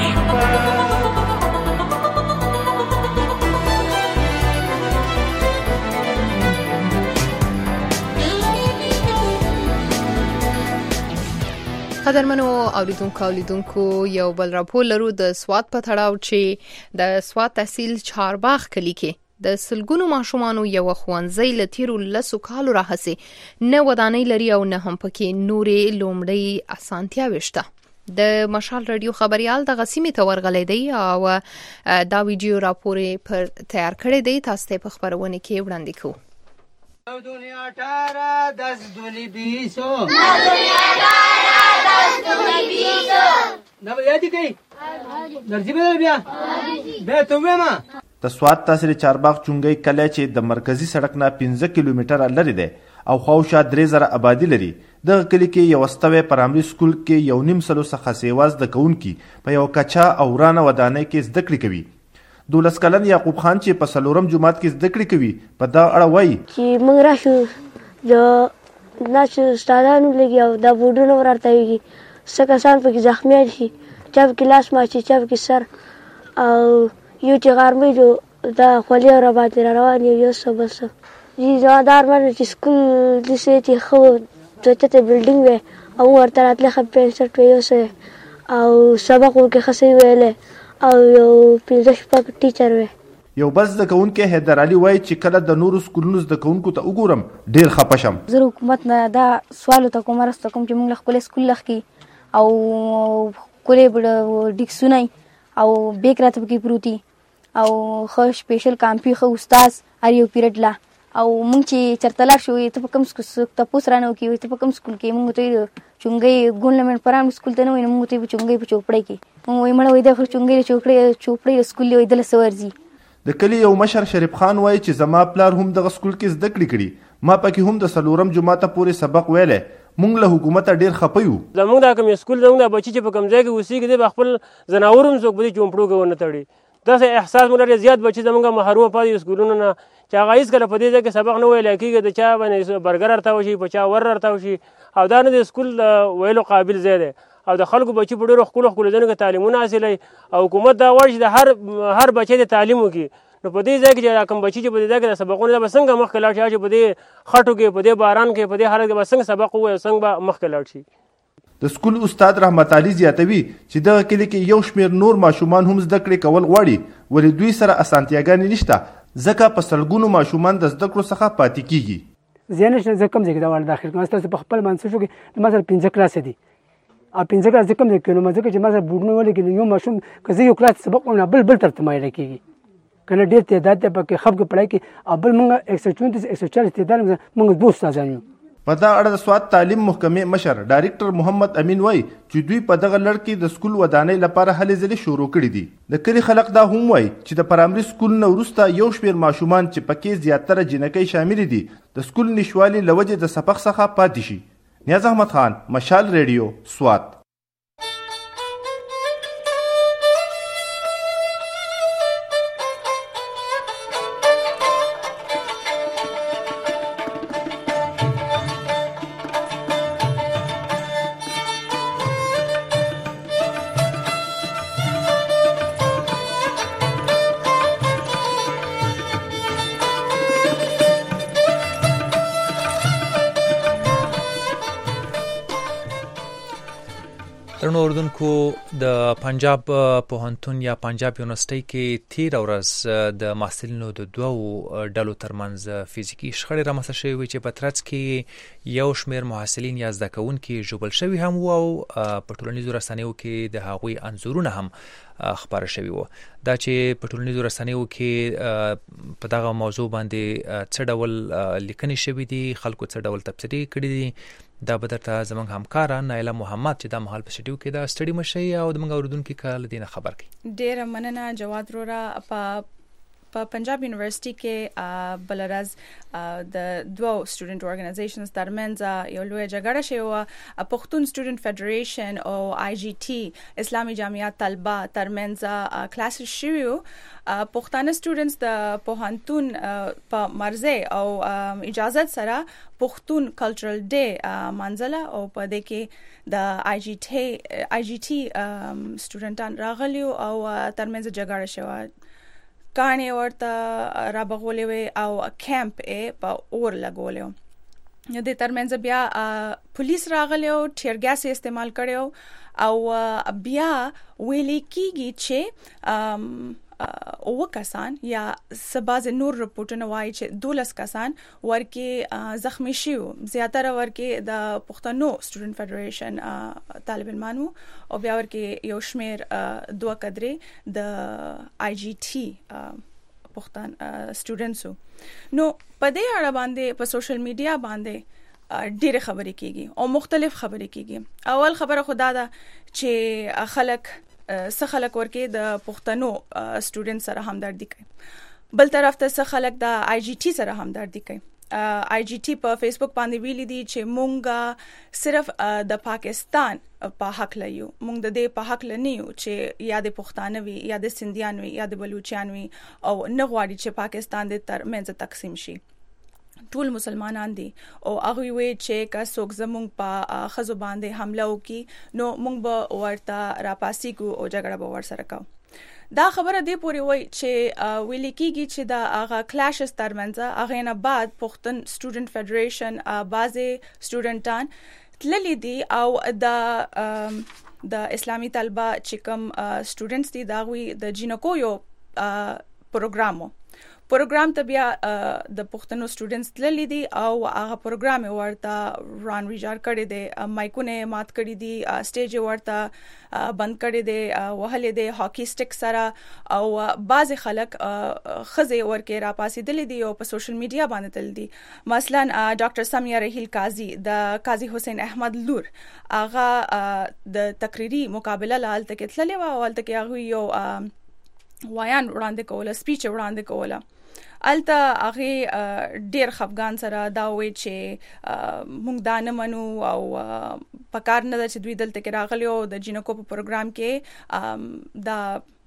قدرمنو اوریدونکو اوریدونکو یو بل راپور لرو د سوات په تړاو چې د سوات تحصیل چارباغ کلی کې د سلګونو ماشومانو یو ښوونځی له تیرو لسو کالو راهیسې نه ودانۍ لري او نه هم پکې نورې لومړۍ اسانتیاوې شته د مشال رادیو خبريال د غسیمې ته ورغلی دی او دا ویډیو راپور پر تیار کړی دی تاسو ته په خبرونه کې وړاندې کوو دنیا ټارا دس دونی بیسو دنیا ټارا دس دونی بیسو نو یادی کوي درځي به بیا به ته ما د سوات تحصیل چارباغ چونګي کله چې د مرکزی سړک نه پنځه کیلومتره لري دی او خواوشا درې زره آبادی لري د کلی کې یو استوي پرایمري سکول کې یو نیم سلو څخه سیواز د کونکي په یو کچا او ورانه ودانۍ کې زده کړې کوي دولس کلن یعقوب خان چې په سلورم جماعت کې زده کړې کوي په دا اړه وایي چې موږ راشو د ناس استادانو لګي او د بوډونو ورته وي څه کسان پکې زخمي شي چا پکې لاس ماچي چا پکې سر او یو چې غرمې جو دا خولي را باندې روان یو څه بس جی زادار باندې چې سکول د څه چې خو ته بلډینګ و او ورته راتله خپل سټ ویو څه او سبق ورکه خسي ویله او یو پنځه شپږ ټیچر وې یو بس د کونکو حیدر علي وایي چې کله د نورو سکولونو د کونکو ته وګورم ډیر خپشم زه حکومت نه دا سوال ته کوم راست کوم چې موږ خپل سکول لخي او کولې بډ ډیکسونه او بیک راته کې پروتي او خو سپیشل کامپي خو استاد اریو پیریډ لا او موږ چې چرته لاړ شو ته په کوم سکول ته پوسرانو کې ته په کوم سکول کې موږ ته چونګي ګورنمنت پرام سکول ته نه وینم موږ ته چونګي په چوپړې کې موږ وای مړ وای د چونګي چوپړې چوپړې سکول وای د لسورځي د کلی یو مشر شریف خان وایي چې زما پلار هم د سکول کې زده کړې کړي ما پکې هم د سلورم جماعت پورې سبق ویلې مونږ له حکومت ډیر خپيو زموږ د کوم سکول زموږ د بچی چې په کوم ځای کې اوسېږي د خپل زناورم څوک به چومپړو کې ونه تړي داسې احساس مونږ لري زیات بچی زموږ محروم پاتې سکولونو نه چې هغه هیڅ کله په دې ځای کې سبق نه ویل کېږي د چا باندې برګر ارته وشي په چا ور ارته وشي او دا نه د سکول ویلو قابل ځای دی او د خلکو بچی په ډېرو ښکلو ښکلو ځایونو کې تعلیمونه حاصلوي او حکومت دا غواړي چې د هر هر بچی د تعلیم وکړي نو په دې ځای کې چې کوم بچی چې په دې ځای کې د سبقونو به څنګه مخکې لاړ شي چې په دې خټو کې په دې باران کې په دې حالت کې به څنګه سبق ووایي څنګه به مخکې لاړ شي د سکول استاد رحمت علي زیاتوي چې دغه کلی کې یو شمېر نور ماشومان هم زده کړې کول غواړي ولې دوی سره اسانتیاګانې نشته ځکه په سلګونو ماشومان د زده کړو څخه پاتې کیږي زیانه زه کم ځای کې دا ول داخل کوم تاسو په خپل منځو کې د مثلا پنځه کلاس دي ا پنځه کلاس کم ځای کې نو مزه کې چې مثلا بوډنو ولې کې یو ماشوم کزه یو کلاس سبق ونه بل بل ترته مایل کیږي کنه ډېر تعداد ته پکې خپ کې پړای کې ابل موږ ایک سو چونتیس ایک سو چالیس تعداد موږ دوه استادانو په دا اړه د سوات تعلیم محکمې مشر ډایرکټر محمد امین وای چې دوی په دغه لړ کې د سکول ودانۍ لپاره هلې ځلې شروع کړې دي د کلی خلک دا هم وای چې د پرایمري سکول نه وروسته یو شمېر ماشومان چې پکې زیاتره جنکۍ شامل دي د سکول نشوالي لوجې د سبق څخه پاتې شي نیاز احمد خان مشال ریډیو سوات درنو اردوونکو د پنجاب پوهنتون یا پنجاب یونیورسيټي کې تیر ورځ د محصلینو د دوو ډلو ترمنځ فزیکی شخړې رامنځته شوې چې په ترڅ کې یو شمېر محصلین یا زده کوونکي ژوبل شوي هم وو او په ټولنیزو رسنیو کې د هغوی انځورونه هم خبره شوي وو. دا چې په ټولنیزو رسنیو کې په دغه موضوع باندې څه ډول لیکنې شوي دي، خلکو څه ډول تبصرې کړي دي، دا به درته زموږ همکاره نایله محمد چې دا مهال په سټډیو کې دا سټډي مشي او د موږ اوریدونکو کال دینه خبر کړي. ډېر مننه جواد رورا. په په پنجاب یونیورسيټي کې بلرز د دوه سټوډنټ اورګنایزیشنز ترمنځ یو لوی جګړه شوې وه. پښتون سټوډنټ فدریشن او آی جی ټي اسلامي جامعات طلبه ترمنځ کلاسز شوي وو. پښتانه سټوډنټس د پوهنتون په مرزي او اجازت سره پښتون کلچرل ډے منځله او په دې کې د آی جی ټي آی جی ټي سټوډنټان راغلي او ترمنځ جګړه شوه. کانی ورته را بغولې وي او کیمپ یې په اور لګولې و. د ترمنځ بیا پولیس راغلی او ټیر ګاز استعمال کړو او بیا ویلې کیږي چې او کسان یا سباز نور رپورټونه وایي چې دولس کسان ورکه زخمی شو. زیاتره ورکه د پښتنو سټوډنټ فدریشن طالب علمانو او بیا ورکه یو شمیر دوه کډري د آی جی ټي پښتون سټوډنټسو. نو په دې اړه باندې په سوشل میډیا باندې ډېر خبرې کیږي او مختلف خبرې کیږي. اول خبره خدا ده چې خلک څه خلک ورکه د پښتنو سټوډنټ سره همدردي کوي، بل طرف ته څه خلک د آی جی ټي سره همدردي کوي. آی جی ټي په فیسبوک باندې ویلي دي چې مونږه صرف د پاکستان په حق لایو، مونږ د دې په حق لنیو چې یا د پښتانه وي یا د سندیان وي یا د بلوچستان وي او نه غواړي چې پاکستان د ترمنځ تقسیم شي. ټول مسلمانان دي او هغه وی چې کا څوک زمونږ په خزو باندې حمله وکي نو مونږ به ورته راپاسي کو او جګړه به ور سره کوو. دا خبره دی پوری وای چې ویل کېږي چې دا هغه کلاشز ترمنځ هغه نه بعد پښتون سټوډنټ فدریشن بازي سټوډنټان تللی دي او د د اسلامي طلبه چې کوم سټوډنټس دي دا وی د جینکو یو پروګرامو پروګرام ته بیا د پښتنو سټوډنټس تللی دي او هغه پروګرام ورته ران ویجار کړی دی، مایکونه مات کړی دي، سټیج ورته بند کړی دی، وهلې دی هاکی سټیک سره او بعض خلک خزه ورکه را پاسېدل دي او په سوشل میډیا باندې تل دي. مثلا ډاکټر سمیه رحیل قاضي د قاضي حسین احمد لور هغه د تقریری مقابله لالته کې تللی و او الته کې هغه یو وایان وړاندې کوله، سپیچ وړاندې کوله. الته هغه ډیر خفغان سره دا وی چې مونږ دا نه منو او پکار نه چې دوی دلته کې راغلی او د جینکو په پروګرام کې دا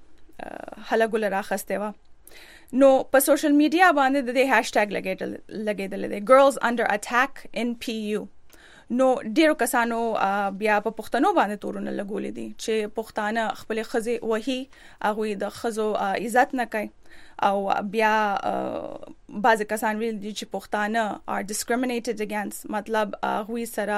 هلګول راخسته و. نو په سوشل میډیا باندې د دې هاشټګ لګیدل لګیدل دي girls under attack in P U. نو ډیرو کسانو بیا په پښتنو باندې تورونه لګولې دي چې پښتانه خپل خزي وਹੀ هغه د خزو عزت نه کوي او بیا بعض کسان ویل دي چې پښتانه are discriminated against، مطلب هغه سره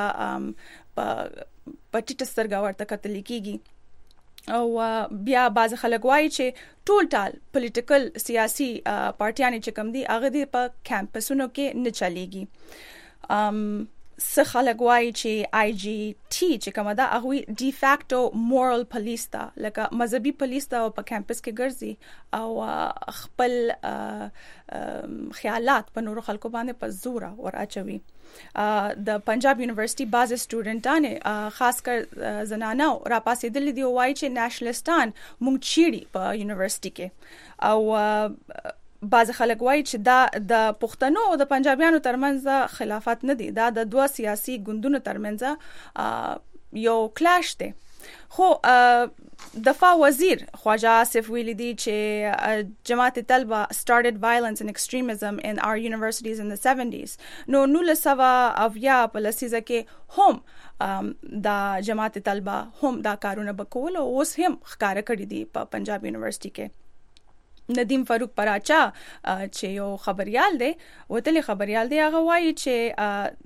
په ټیټه سترګه ورته کتل کیږي او بیا بعض خلک وایي چې ټول ټال پولیټیکل سیاسي پارټیانې چې کوم دي هغه دي په کیمپسونو کې نه چلیږي. ام څه خلک وایي چې آی جی ټي چې کومه ده هغه ډی فیکټو مورال پولیس ده، لکه مذهبي پولیس ده او په کیمپس کې ګرځي او خپل خیالات په نورو خلکو باندې په زور ور اچوي. د پنجاب یونیورسيټي باز سټوډنټانه خاص کر زنانه را پاسېدل دي او وایي چې نېشنلستان مونږ چیرې په یونیورسيټي کې او بعض خلک وایي چې دا د پښتنو او د پنجابیانو ترمنځ خلافات نه دي، دا د دوه سیاسي ګوندونو ترمنځ یو کلاش دی. خو دفاع وزیر خواجه آصف ویلي دي چې جماعت طلبه started violence and extremism in our universities in the seventies. نو نولس سوه اویا په لسیزه کې هم دا جماعت طلبه هم دا کارونه بکول او اوس هم ښکارا کړی دي په پنجاب یونیورسيټي کې. ندیم فاروق پراچا چې یو خبريال دی وتلی خبريال دی هغه وایي چې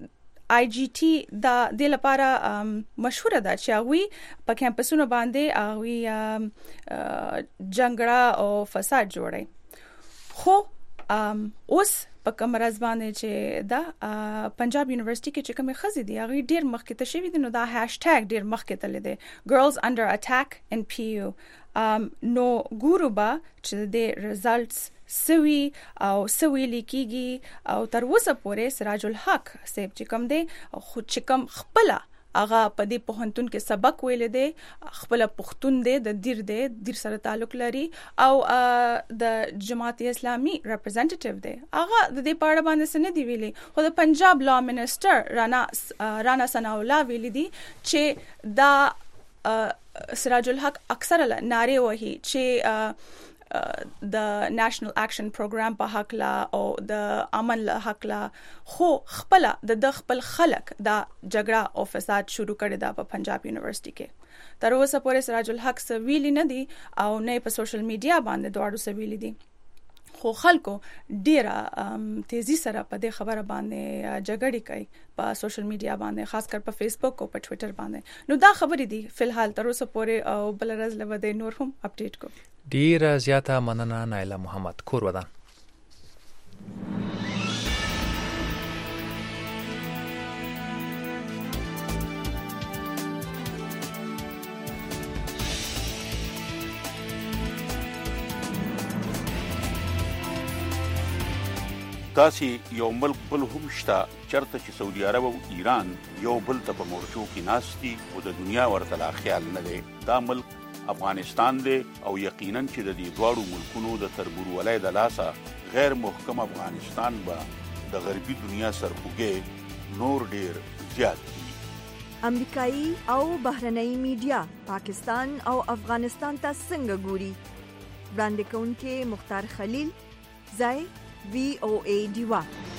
آی جی ټي د د لپاره مشهور ده چې هغه په کیمپسونو باندې هغه جنگړه او فساد جوړي. خو اوس په کمرز باندې چې دا پنجاب یونیورسيټي کې چې کومه خزې دي هغه ډیر مخکې ته شوی دي نو دا هاشټیګ ډیر مخکې ته لیدي girls under attack in P U. نو ګورو با چې د ریزلټس سوي او سوي لیکيږي او تر اوسه پورې سراج الحق سیب چې کوم دی خو چې کوم خپل هغه په دې پوهنتون کې سبق ویل دي خپل پښتون دی د دیر دی دیر سره تعلق لري او د جماعت اسلامي ریپرزنټیټیو دی هغه د دې پاړه باندې سن دی ویلي خو د پنجاب لا منسٹر رانا رانا ثنا الله ویلي دي چې دا سراج الحق اکثر ناره وهي چې د نېشنل اکشن پروګرام په حق لا او د امن له حق لا خو خپل د خپل خلک دا جګړه او فساد شروع کړی دا په پنجاب یونیورسيټي کې تر اوسه پورې سراج الحق سویلی نه دي او نه په سوشل میډیا باندې دواړو سویلی دي خو خلکو ډیره تیزی سره په دې خبره باندې جګړې کوي په سوشل میډیا باندې خاص کر په فیسبوک او په ټوئیټر باندې نو دا خبرې دي فلحال تر اوسه پورې او بل ورځ لوي نور هم اپډیټ کو ډیره زیاته مننه نایله محمد کور ودان. داسې یو ملک بل هم شته چرته چې سعودي عرب او ایران یو بل ته په مورچو کې ناستي او د دنیا ورته لا خیال نه دی. دا ملک افغانستان دی او یقینا چې د دې دواړو ملکونو د تربورولۍ د لاسه غیر محکم افغانستان به د غربي دنیا سرخوږی نور ډیر زیات دي. امریکایي او بهرنۍ میډیا پاکستان او افغانستان ته څنګه ګوري؟ وړاندې کوونکې مختار خلیل ځای وی او ای ډیوا.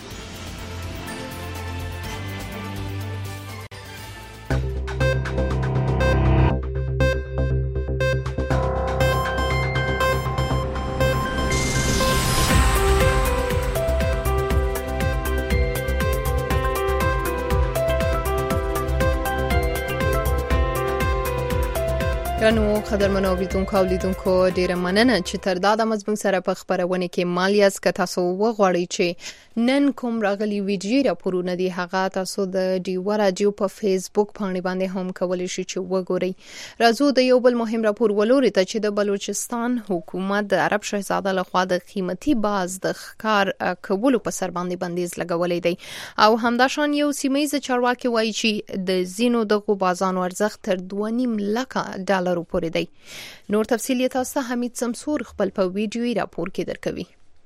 نو قدرمنو اوریدونکو او لیدونکو ډیره مننه چې تر دا د مزبون سره په خبرونه کې مالیاس که تاسو وغواړئ چې نن کوم راغلي ویډیو راپورونه دي هغه تاسو د ډیوا رادیو په فیسبوک باندې باندې هم کولی شئ چې وګورئ. راځو د یو بل مهم راپور ولوري ته چې د بلوچستان حکومت د عرب شهزاده لخوا د قیمتي باز د ښکار کولو په سر باندې بندیز لګولې دی او همداشان یو سیمایي چارواکي وایي چې د زینو دغه بازانو ارزښت تر دوه نیم لک ډالر پورې دی. نور تفصیل یې تاسو ته حمید سمسور خپل په ویډیوي راپور کې درکوي.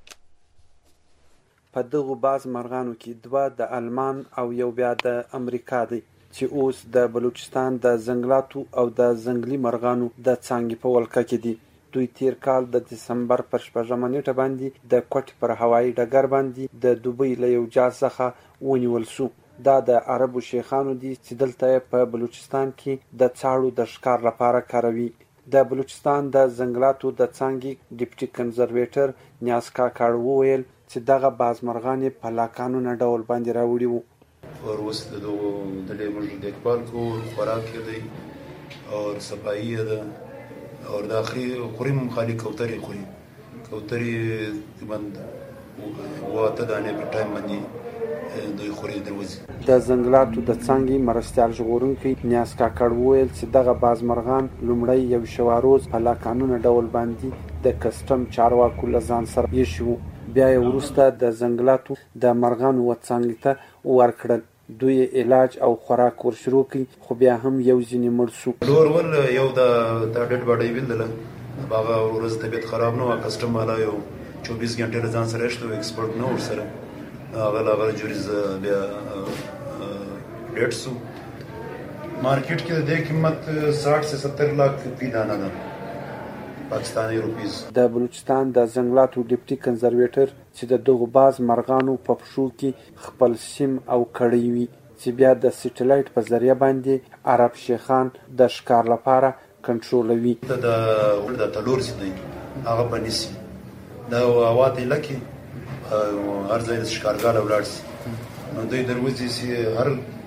په دغه باز مرغانو کې دوه د آلمان او یو بیا د امریکا دی چې اوس د بلوچستان د ځنګلاتو او د ځنګلي مرغانو د څانګې په ولکه کې دي. دوی تیر کال د دسمبر پر شپږمه نیټه باندې د کوټ پر هوایي ډګر باندې د دوبۍ له یو جاز څخه ونیول شو. دا د عربو شیخانو دي چې دلته په بلوچستان کې د څاړو د ښکار لپاره کاروي. د بلوچستان د ځنګلاتو د څانګې ډیپټي کنزرویټر نیاز کاکړ وویل چې دغه بازمرغانې په لاقانونه ډول باندې راوړي وو. اور اوس د دغو د ډېر موږ دیکھبال کوو خوراک یې دی اور صفایي یې ده اور د اخري خوري هم خالي کوترې خوري کوترې تقریبا واته دانې په ټایم باندې دوی خوري دروازي. د ځنګلاتو د څانګې مرستیال ژغورونکی نیاز کاکړ وویل چې دغه بازمرغان لومړی یو شواروز په لاقانونه ډول باندې د کسټم چارواکو له ځان سره ایښي وو. بیا یې وروسته د ځنګلاتو د مرغانو و څانګې ته ورکړل. دوی علاج او خوراک ورشروع کړي خو بیا هم یو ځینې مړ شو. ډور ول یو د ډډ باډي ویل هغه ورځ طبیعت خراب نه و کسټم والا یو چوبیس غنټه ځان سره شته ایکسپرت نه ور سره هغه هغه جوړیز بیا ډېر سو مارکیټ کې د قیمت ساठ سے ستر लाख فی دانه ده پاکستاني روپیز. د بلوچستان د ځنګلاتو ډیپټي کنزرویټر چې د دغه باز مرغانو په پښو کې خپل سیم او کړی وي چې بیا د سټلایټ په ذریعہ باندې عرب شیخان د ښکار لپاره کنټرولوي. د د تلور سي هغه بنسي دا واته لکه هر ځای د ښکارګر ولاړ سي نو دوی دروځي سي هر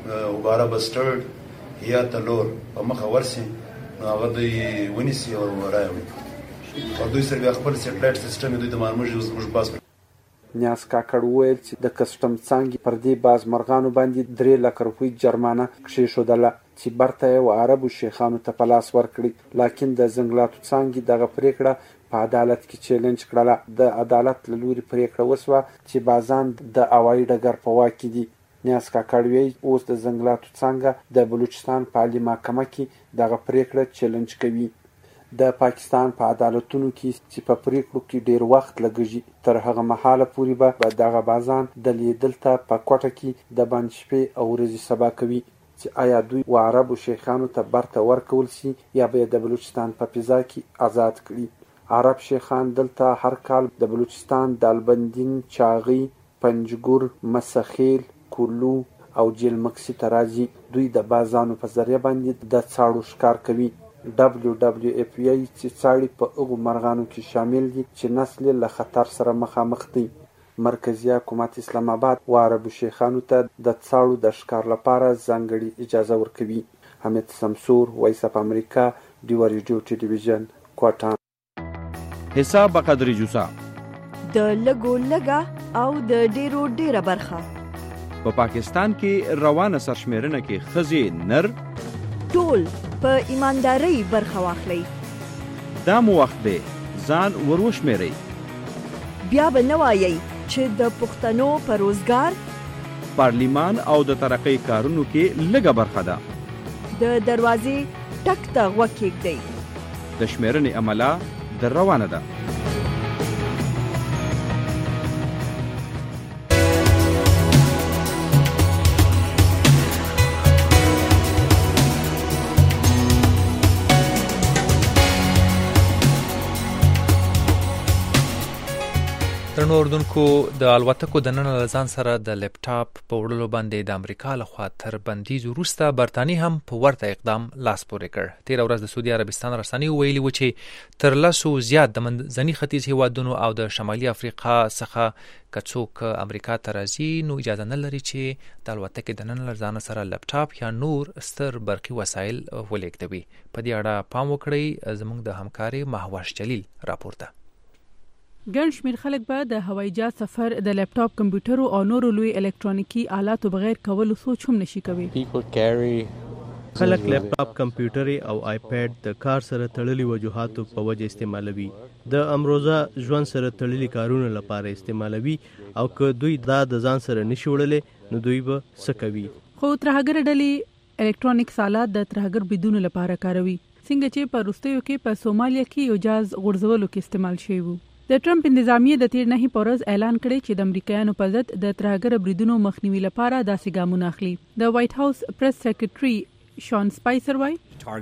وباره بسټرډ یا تلور په مخه ورسي نو هغه دوی ونیسي او ورایوي او دوی سره بیا خپل سیټلایټ سیستم دوی د مارموږي زموږ پاس نیاز کاکړ وویل چې د کسټم څانګې پر دې باز مرغانو باندې درې لکه روپۍ جرمانه کښېښودله چې برته یې و عربو شیخانو ته په لاس ورکړي، لکن د ځنګلاتو څانګې دغه پرېکړه په عدالت کې چیلنج کړله. د عدالت له لوري پرېکړه وسوه چې بازان د هوایي ډګر په واک کې دي. نیاز کاکړ وایي اوس د ځنګلاتو څانګه د بلوچستان په عالي محکمه کې دغه پرېکړه چیلنج کوي. د پاکستان په عدالتونو کې چې په پریکړو کې ډیر وخت لګیږي، تر هغه مهاله پورې به دغه بازان د لیدل ته په کوټه کې د باندې شپې او ورځې سبا کوي چې آیا دوی و عربو شیخانو ته برته ورکول شي یا به د بلوچستان په فضا کې آزاد کړي. عرب شیخان دلته هر کال د بلوچستان د البندین، چاغي، پنجګور، مسخیل، کولو او جیل مکسي ته راځي. دوی د بازانو په ذریعه باندې د څاړو ښکار کوي. دبلیو دبلیو اف ای چې څاړي په هغو مرغانو کې شامل دي چې نسل له خطر سره مخامخ دي. مرکزي حکومت اسلام آباد و عربو شیخانو ته د څاړو د ښکار لپاره ځانګړي اجازه ورکوي. حمید سمسور، وایس اف امریکا، ډیو ریډیو ټلویزیون، کوټان. حساب بقدر جوسا د لګو لګا او د ډیرو ډیره برخه په پاکستان کې روانه سرشمیرنه کې خزي نر ټول په ایمانداري برخه واخلي. دا مو وخت دی ځان وروشمیرئ. بیا به نه وایئ چې د پښتنو په روزګار، پارلیمان او د ترقۍ کارونو کې لږه برخه ده. د دروازې ټک ته غوږ کېږدئ. د شمیرنې عمله در روانه ده. درنو اردوونکو، د الوتکو دننه له ځان سره د لپټاپ په وړلو باندې د امریکا لخوا تر بندیز وروسته برطانیې هم په ورته اقدام لاس پورې کړ. تېره ورځ د سعودي عربستان رسنیو ویلي و چې تر لسو زیات د منځني ختیځ هیوادونو او د شمالي افریقا څخه که څوک امریکا ته راځي نو اجازه نه لري چې د الوتکې دننه له ځان سره لپټاپ یا نور ستر برقي وسایل ولېږدوي. په دې اړه پام وکړئ. زموږ د همکاري مهوش جلیل راپورته. ګڼ شمېر خلک به د هوایي جهاز سفر د لپټاپ، کمپیوټرو او نورو لوی الکترونیکي آلاتو بغیر کولو سوچ هم نشي کوي. خلک لپټاپ، کمپیوټر او آیپیډ د کار سره تړلي وجوهاتو په وجه استعمالوي، د امروزه ژوند سره تړلي کارونو لپاره استعمالوي، او که دوی دا د ځان سره نشي وړلی نو دوی به څه کوي؟ خو ترهګر ډلې الکترونیکس آلات د ترهګر بریدونو لپاره کاروي، څنګه چې په وروستیو کې په سومالیا کې یو جهاز غورځولو کې استعمال شوی و. د ټرمپ انتظامیه د تیر نهي پورز اعلان کړی چې د امریکایانو په ضد د ترهګر بریدونو مخنیوي لپاره داسې ګامونه اخلي. د وایټ هاوس پریس سیکریټري شان سپایسر وایي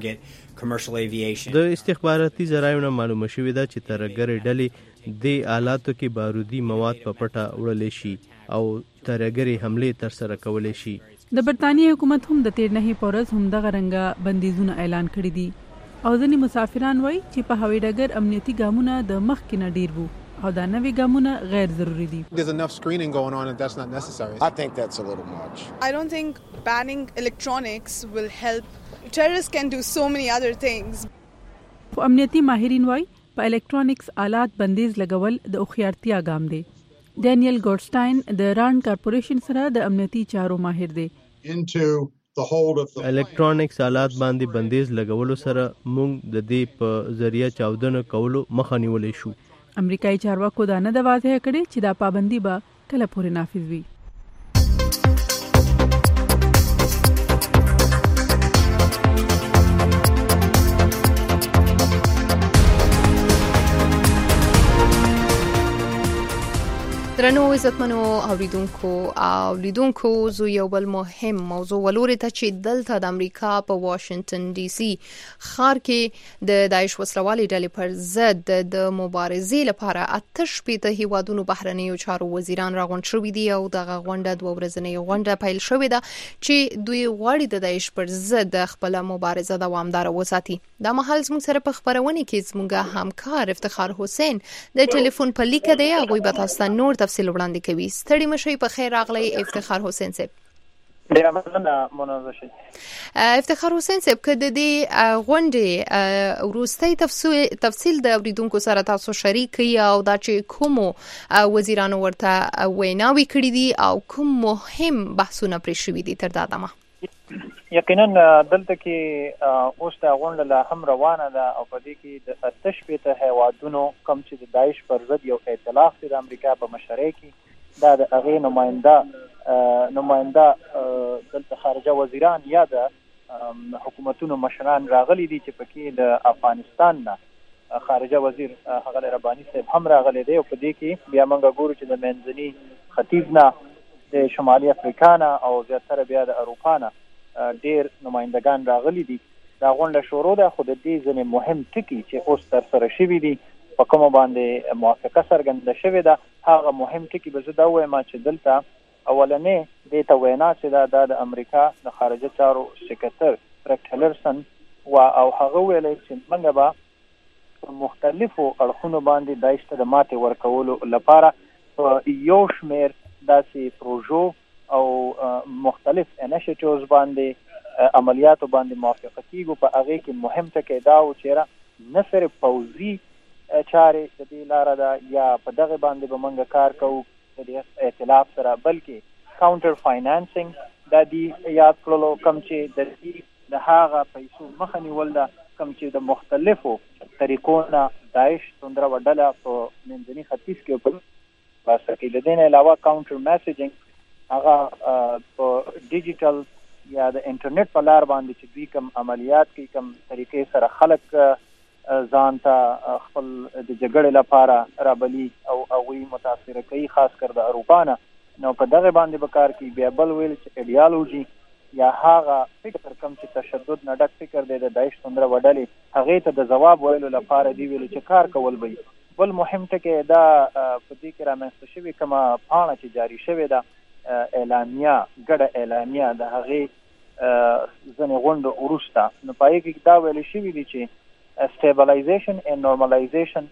د استخباراتي ذرایعو معلومه شوې ده چې ترهګر ډلې د آلاتو کې بارودي مواد په پټه وړلی شي او ترهګري حملې ترسره کولی شي. د برتانیې حکومت هم د تیر نهي پورز همدغه رنګه بندیزونه اعلان کړي دي او ځینې مسافران وایي چې په هوایي ډګر امنیتي ګامونه د مخکې نه ډیر وو او دا نوې ګامونه غیر ضروري دي. There's enough screening going on and that's not necessary. I think that's a little much. I don't think banning electronics will help. Terrorists can do so many other things. خو امنیتي ماهرین وایي په الکترونیکس آلات بندیز لګول د هوښیارتیا ګام دی. ډینیل ګورسټاین د رانډ کارپوریشن سره د امنیتي چارو ماهر دی. الکترونیکس آلات باندې بندیز لګولو سره موږ د دې په ذریعہ چاودنه کولو مخه نیولی شو. امریکایي چارواکو دا نه د واضح کړي چې دا پابندي به کله پورې نافذ وي. درنو عزتمنو اوریدونکو او لیدونکو، زه یو بل مهم موضوع ولوري ته چې دلته د امریکا په واشنگټن ډي سي ښار کې د داعش وسلوالې ډلې پر ضد د مبارزې لپاره اته شپېته هیوادونو بهرنیو چارو وزیران راغونډ شوي دي او دغه غونډه دوه ورځنۍ غونډه پیل شوې ده چې دوی غواړي د داعش پر ضد خپله مبارزه دوامداره وساتي. دا مهال زموږ سره په خپرونې کې زموږ همکار افتخار حسین د ټلیفون په لیکه دی. هغوی به تاسو ته نور تفصیل وړاندې کوي. ستړي مشئ، په خیر راغلی افتخار حسین صاحب. ډیره مننه منازه شي. افتخار حسین صاحب که د دې غونډې وروستی تفصیل د اوریدونکو سره تاسو شریک کړئ او دا چې کومو وزیرانو ورته ویناوې کړي دي او کوم مهم بحثونه پرې شوي دي تر دا دمه؟ یقینا دلته کې اوس دا غونډه لا هم روانه ده او په دې کې د اته شپېته هیوادونو کوم چې د داعش پر ضد یو ائتلاف دی د امریکا په مشرۍ کې دا د هغې نماینده نماینده دلته خارجه وزیران یا د حکومتونو مشران راغلي دي چې پکې د افغانستان نه خارجه وزیر هغه رباني صاحب هم راغلی دی او په دې کې بیا موږ ګورو چې د منځني ختیځ نه د شمالي افریقا نه او زیاتره بیا د اروپا نه ډیر نمایندگان راغلي دي. دا غونډه شروع ده خو د دې ځینې مهم ټکي چې اوس ترسره شوي دي په کوم باندې موافقه څرګنده شوې ده هغه مهم ټکي به زه دا وایم چې دلته اولنې دې ته وینا چې دا د امریکا د خارجه چارو سکرټر ریکس ټیلرسن و او هغه ویلي چې موږ به مختلفو اړخونو باندې داعش ته د ماتې ورکولو لپاره په یو شمېر داسې پروژو او مختلف انیشیټیوز باندې عملیاتو باندې موافقه کیږو. په هغې کې مهم ټکی دا و چې نه صرف پوځي چارې د دې لاره ده یا په دغه باندې به موږ کار کوو د دې ائتلاف سره بلکې کاونټر فاینانسینګ دا دې یاد کړلو کوم چې د دې د هغه پیسو مخه نیول ده کوم چې د مختلفو طریقو نه داعش توندره وډله په منځني ختیځ کې په باسه کې د دې نه علاوه کاونټر میسیجنګ هغه په ډیجیټل یا د انټرنیټ په لار باندې چې دوی کوم عملیات کوي کوم طریقې سره خلک ځان ته خپل د جګړې لپاره رابلي او هغوی متاثره کوي خاص کر د اروپا نه نو په دغه باندې به کار کوي. بیا بل ویل چې ایډیالوژي یا هغه فکر کوم چې تشدد نه ډک فکر دی د داعش توندره وډلې هغې ته د ځواب ویلو لپاره دی ویلو چې کار کول به بل مهم ټکی دا په دې کې رامنځته شوې کومه پاڼه چې جاري شوې ده اعلامیه ګډه اعلامیه د هغې ځینې غونډو وروسته نو په هغې کې دا ویل شوي دي چې stabilization and normalization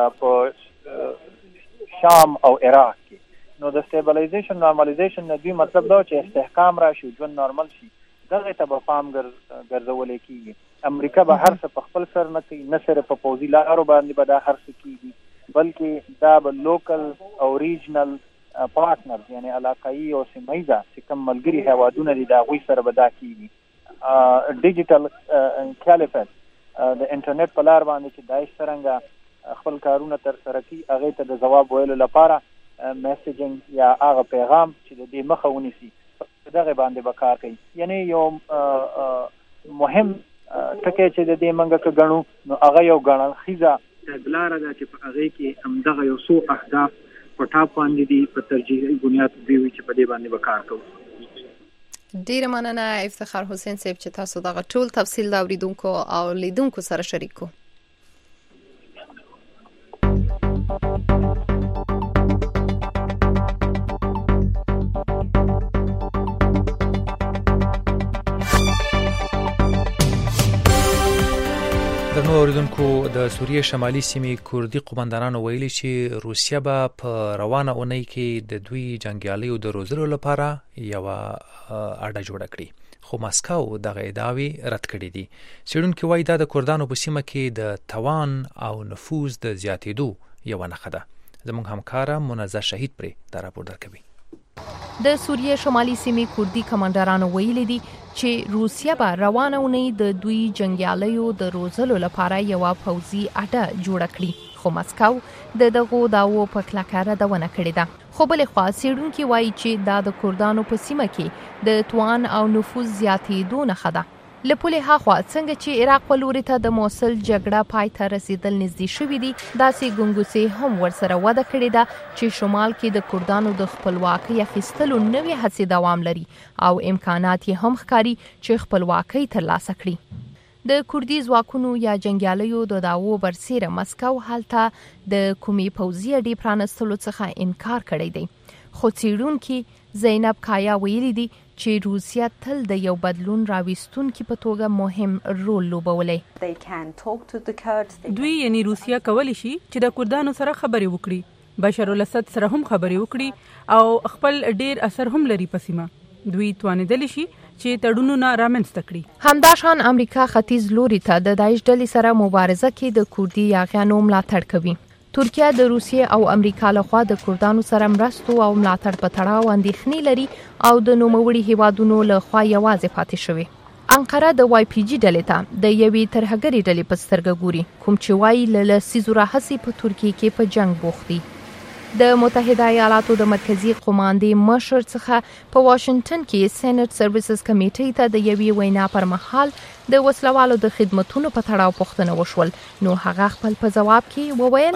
په شام او عراق کې نو د stabilization normalization نه دوی مطلب دا چې استحکام راشي ژوند نارمل شي دغه ته به پام ګرځولی کېږي. امریکا به هر څه په خپل سر نه کوي نه صرف په پوځي لارو باندې به دا هر څه کېږي بلکې دا به لوکل او ریجنل پارټنرز یعنی علاقایي او سیمهیزه چې کوم ملګري هیوادونه دي د هغوی سره به دا کېږي. ډیجیټل کالیفت د انټرنیټ په لار باندې چې داعش څرنګه خپل کارونه ترسره کوي هغې ته د ځواب ویلو لپاره میسیجنګ یا هغه پیغام چې د دې مخه ونیسي دغه باندې به کار کوي. یعنی یو مهم ټکی چې د دې موږ که ګڼو نو هغه یو ګڼل خیزه تګلاره ده چې په هغې کې همدغه یو څو اهداف په ټاپ باندې دي په ترجیحي بنیاد دوی وي چې په دې باندې به کار کوو. ډیره مننه افتخار حسین صاحب چې تاسو دغه ټول تفصیل د اوریدونکو او لیدونکو سره شریک کو. درنو اوریدونکو د سوریې شمالي سیمې کوردي قومندانانو ویلي چې روسیه به په روانه اونۍ کې د دوی جنګیالیو د روزلو لپاره یوه اډه جوړه کړي خو مسکو دغه ادعاوې رد کړي دي. څېړونکي وایي دا د کردانو په سیمه کې د توان او نفوذ د زیاتېدو یوه نښه ده. زموږ همکاره منزه شهید پرې دا راپور درکوي. د سوریې شمالي سیمې کوردي کمانډرانو ویلي دي چې روسیه به روانه اونۍ د دوی جنګیالیو د روزلو لپاره یوه پوځي اډه جوړه کړي خو مسکو د دغو دعوو په کلکه ردونه کړې ده. خو بلې خوا څېړونکي وایي چې دا د کردانو په سیمه کې د توان او نفوذ زیاتېدو نښه ده. له پولې هاخوا څنګه چې عراق په لوري ته د موصل جګړه پای ته رسېدل نږدې شوي دي داسې ګنګوسې هم ورسره وده کړې ده چې شمال کې د کردانو د خپلواکۍ اخیستلو نوې هڅې دوام لري او امکانات یې هم ښکاري چې خپلواکۍ ترلاسه کړي. د کوردي ځواکونو یا جنګیالیو د دعوو برسیره مسکو هلته د کومې پوځي اډې پرانستلو څخه انکار کړی دی. خو څېړونکي زینب کایا ویلي دي چې روسیه تل د یو بدلون راوستونکي په توګه مهم رول لوبولی. دوی یعنی روسیه کولی شي چې د کردانو سره خبرې وکړي، بشار الاسد سره هم خبرې وکړي او خپل ډیر اثر هم لري په سیمه. دوی توانیدلی شي چې تړونونه رامنځته کړي. همداشان امریکا ختیځ لوري ته د داعش ډلې سره مبارزه کې د کوردي یاغیانو ملاتړ کوي. ترکیه د روسیې او امریکا لخوا د کردانو سره مرستو او ملاتړ په تړاو اندېښنې لري او د نوموړي هیوادونو لخوا یوازې پاتې شوی. انقره د واي پي جي ډلې ته د یوې ترهګرې ډلې په سترګه ګوري کوم چې وايي له لسیزو راهیسې په ترکیه کې په جنگ بوخت دي. د متحده ایالاتو د مرکزی قوماندې مشر څخه په واشنگټن کې سېنات سروسز کمیټې ته د یوې وینا پر مهال د وسلوالو د خدماتونو په تړاو پوښتنه وشول نو هغه خپل په جواب کې وویل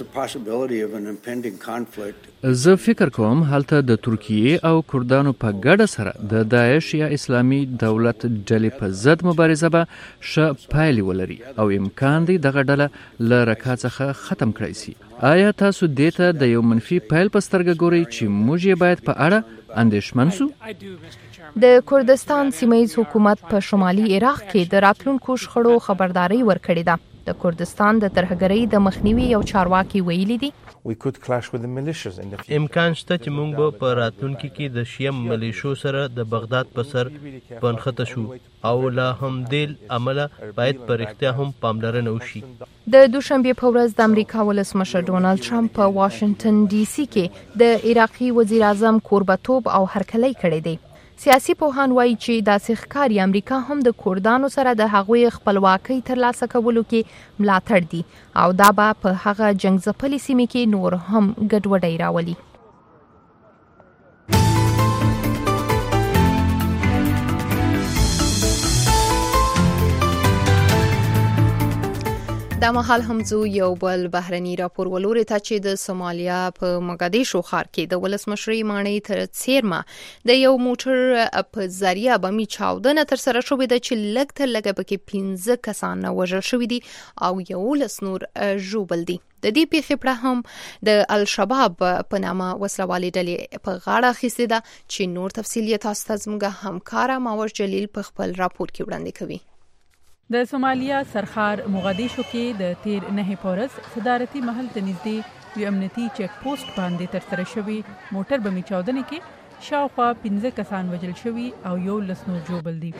زه فکر کوم هلته د ترکیه او کردانو په ګډه سره د داعش یا اسلامي دولت ډلې په ضد مبارزه به ښه پایلې ولري او امکان دی دغه ډله له رکا څخه ختم کړای شي. آیا تاسو دې ته د یو منفي پیل په سترګه ګورئ چې موږ یې باید په اړه اندېښمن سو؟ د کردستان سیمه‌ییز حکومت په شمالي عراق کې د راتلونکو شخړو خبرداري ورکړې ده. د کردستان د ترهګرۍ د مخنیوي یو چارواکي ویلي دي امکان شته چې موږ به په راتلونکي کې د شیعه ملیشو سره د بغداد په سر پنخته شو او لا هم دل عمله باید پر اختیار هم پاملرنه وشي. د دوشنبه په ورځ د امریکا ولسمشر ډونالد ټرمپ په واشنگټن ډي سي کې د عراقي وزیر اعظم کوربتوب او هرکلی کړی دی. سیاسي پوهان وایي چې داسې ښکاري امریکا هم د کردانو سره د هغوی خپلواکۍ ترلاسه کولو کې ملاتړ دي او دا به په هغه جنگ ځپلې سیمې کې نور هم ګډوډي راولي. دا مهال هم زو یو بل بهرني راپور ولوري ته چې د سومالیا په مقدشو ښار کې د ولسمشرۍ ماڼۍ تر څیرمه د یو موټر په ذریعہ بمي چاودنه تر سره شوې ده چې لږ تر لږه پکې پنځه کسان وژل شوي دي او یو لس نور ژوبل دي. د دې پیښې پر هم د الشباب په نامه وسلوالې ډلې په غاړه اخیستې ده چې نور تفصیل یې تاسو ته زموږ همکاره ماور جلیل په خپل راپور کې وړاندې کوي. د سومالیا سرخار مقدشو کې د تیر نه پورز صدارتي محل ته نږدې یو امنیتي چیک پوسټ باندې تر سره شوی موټر بمي چاودنه کې شاوخوا پنځه کسان وژل شوي او یو لس نور ژوبل دي.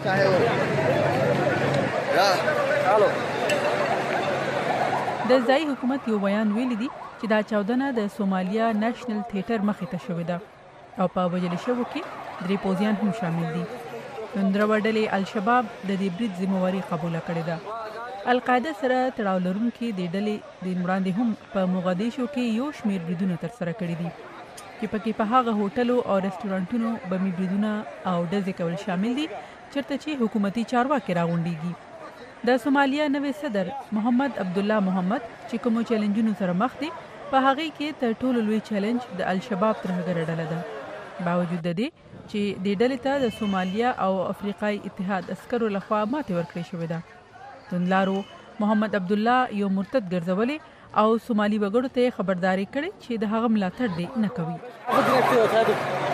د ځایي حکومت یو بیان ویلي دي چې دا چاودنه د سومالیا نېشنل تھیټر مخې ته شوې ده او په وژل شوو کې درې پوځیان هم شامل دي. نندروا ډلې الشباب د دې برید ذمہواری قبول کړې ده. القاعده سره تړاو لرونکي د ډلې د وړاندې هم په مقدشو کې یو شمېر بریدونه تر سره کړي دي چې پکې په هغه هوټلو او رستورانټونو بمي بریدونه او ډزې کول شامل دي چېرته چې حکومتي چارواکي راغونډيږي. د سومالیا نوې صدر محمد عبدالله محمد چې کوم چیلنجونو سره مخ دي په هغه کې تر ټولو لوی چیلنج د الشباب ترهګر ډله ده. باوجود د دې چې د ډلې ته د سومالیا او افریقای اتحاد عسکرو لخوا ماتې ورکړې شوې ده. توندلارو محمد عبدالله یو مرتد ګرځولې او سومالي وګړو ته خبرداري کړې چې د هغه ملاتړ دې نه کوي.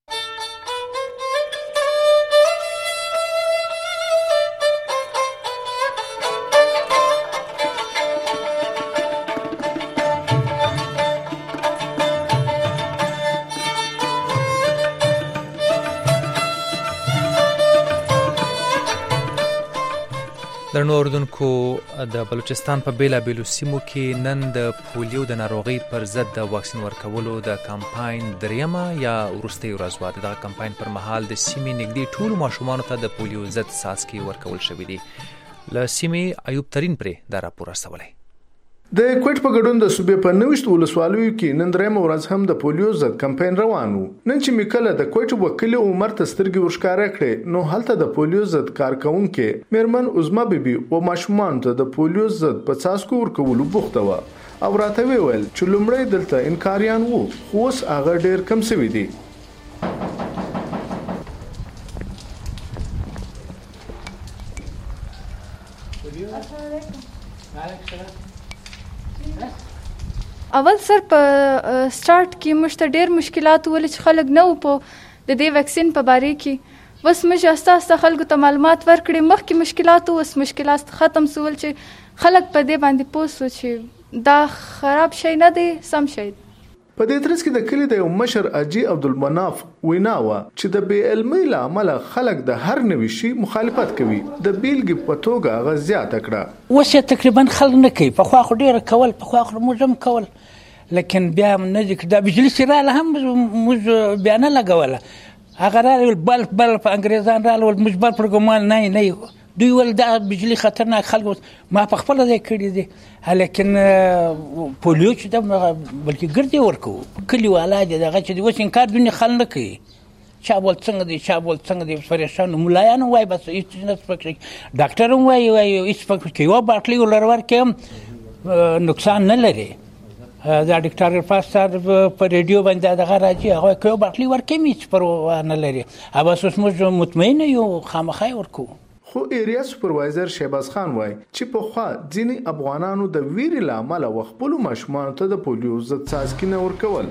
درنو اوردونکو د بلوچستان په بیلابیلو سیمو کې نن د پولیو د ناروغۍ پر ضد د واکسین ورکولو د کمپاین دریمه یا وروستۍ ورځ وه. د دغه کمپاین پر مهال د سیمې نږدې ټولو ماشومانو ته د پولیو ضد څاڅکي ورکول شوي دي. له سیمې ایوب ترین پرې دا راپور استولی. د کوټ په ګډون د صوبې په نوښت ولسوالیو کې نن درېمه ورځ هم د پولیو ضد کمپاین روان وو. نن چې میکله د کوټ وکیل عمر تسترګي ورښکاره کړې نو هلته د پولیو ضد کارکونکو میرمن عظما بیبي او ماشومان ته د پولیو ضد په څاڅکو ورکولو بوخته و او راته ویل چې لومړی دلته انکاریان وو خو اوس هغه ډیر کم شوي دي. اول سر په سٹارټ کې موږ ته ډېر مشکلات ول چې خلک نه وو په د دې ویکسین په باره کې. بس موږ اساس اساس خلکو ته معلومات ورکړي مخکې مشکلات اوس مشکلات ختم سول چې خلک په دې باندې پوه شو چې دا خراب شي نه دی سم شي. په دې ترڅ کې د کلی د یو مشر اجي عبدالمناف وینا وه چې د بې علمۍ له امله خلک د هر نوي شي مخالفت کوي. د بیلګې په توګه هغه زیاته کړه اوس یې تقریبا خلک نه کوي. پخوا خو ډېره کول، پخوا خو موږ هم کول، لیکن بیا نه دي دا بجلي چې راله هم موږ بیا نه لګوله. هغه راله بلف بلف انګریزان راله ول موږ بلف پروګرام نه نه دوی ول دا بجلی خطرناک خلک ما په خپل ځای کړی دي. لیکن پولیو چې دا بلکې ګرځي ورکو کلی والا دي دغه چې اوس انکار دنیا خل نه کوي. چا بول څنګه دي چا بول څنګه دي پریشان مولایان وای بس هیڅ نه سپک ډاکټر وای وای هیڅ سپک کې و باټلی ولر ورکه نقصان نه لري. دا ډاکټر فاستر په ریډیو باندې دغه راځي هغه کوي باټلی ورکه میچ پر نه لري. اوبه اوس موږ مطمئن یو خامخای ورکو. خو ایریا سپروایزر شهباز خان وای چې په خوا ځینې افغانانو د ویرې له امله وخپلو ماشومانو ته د پولیو ضد څاڅکي نه ورکول.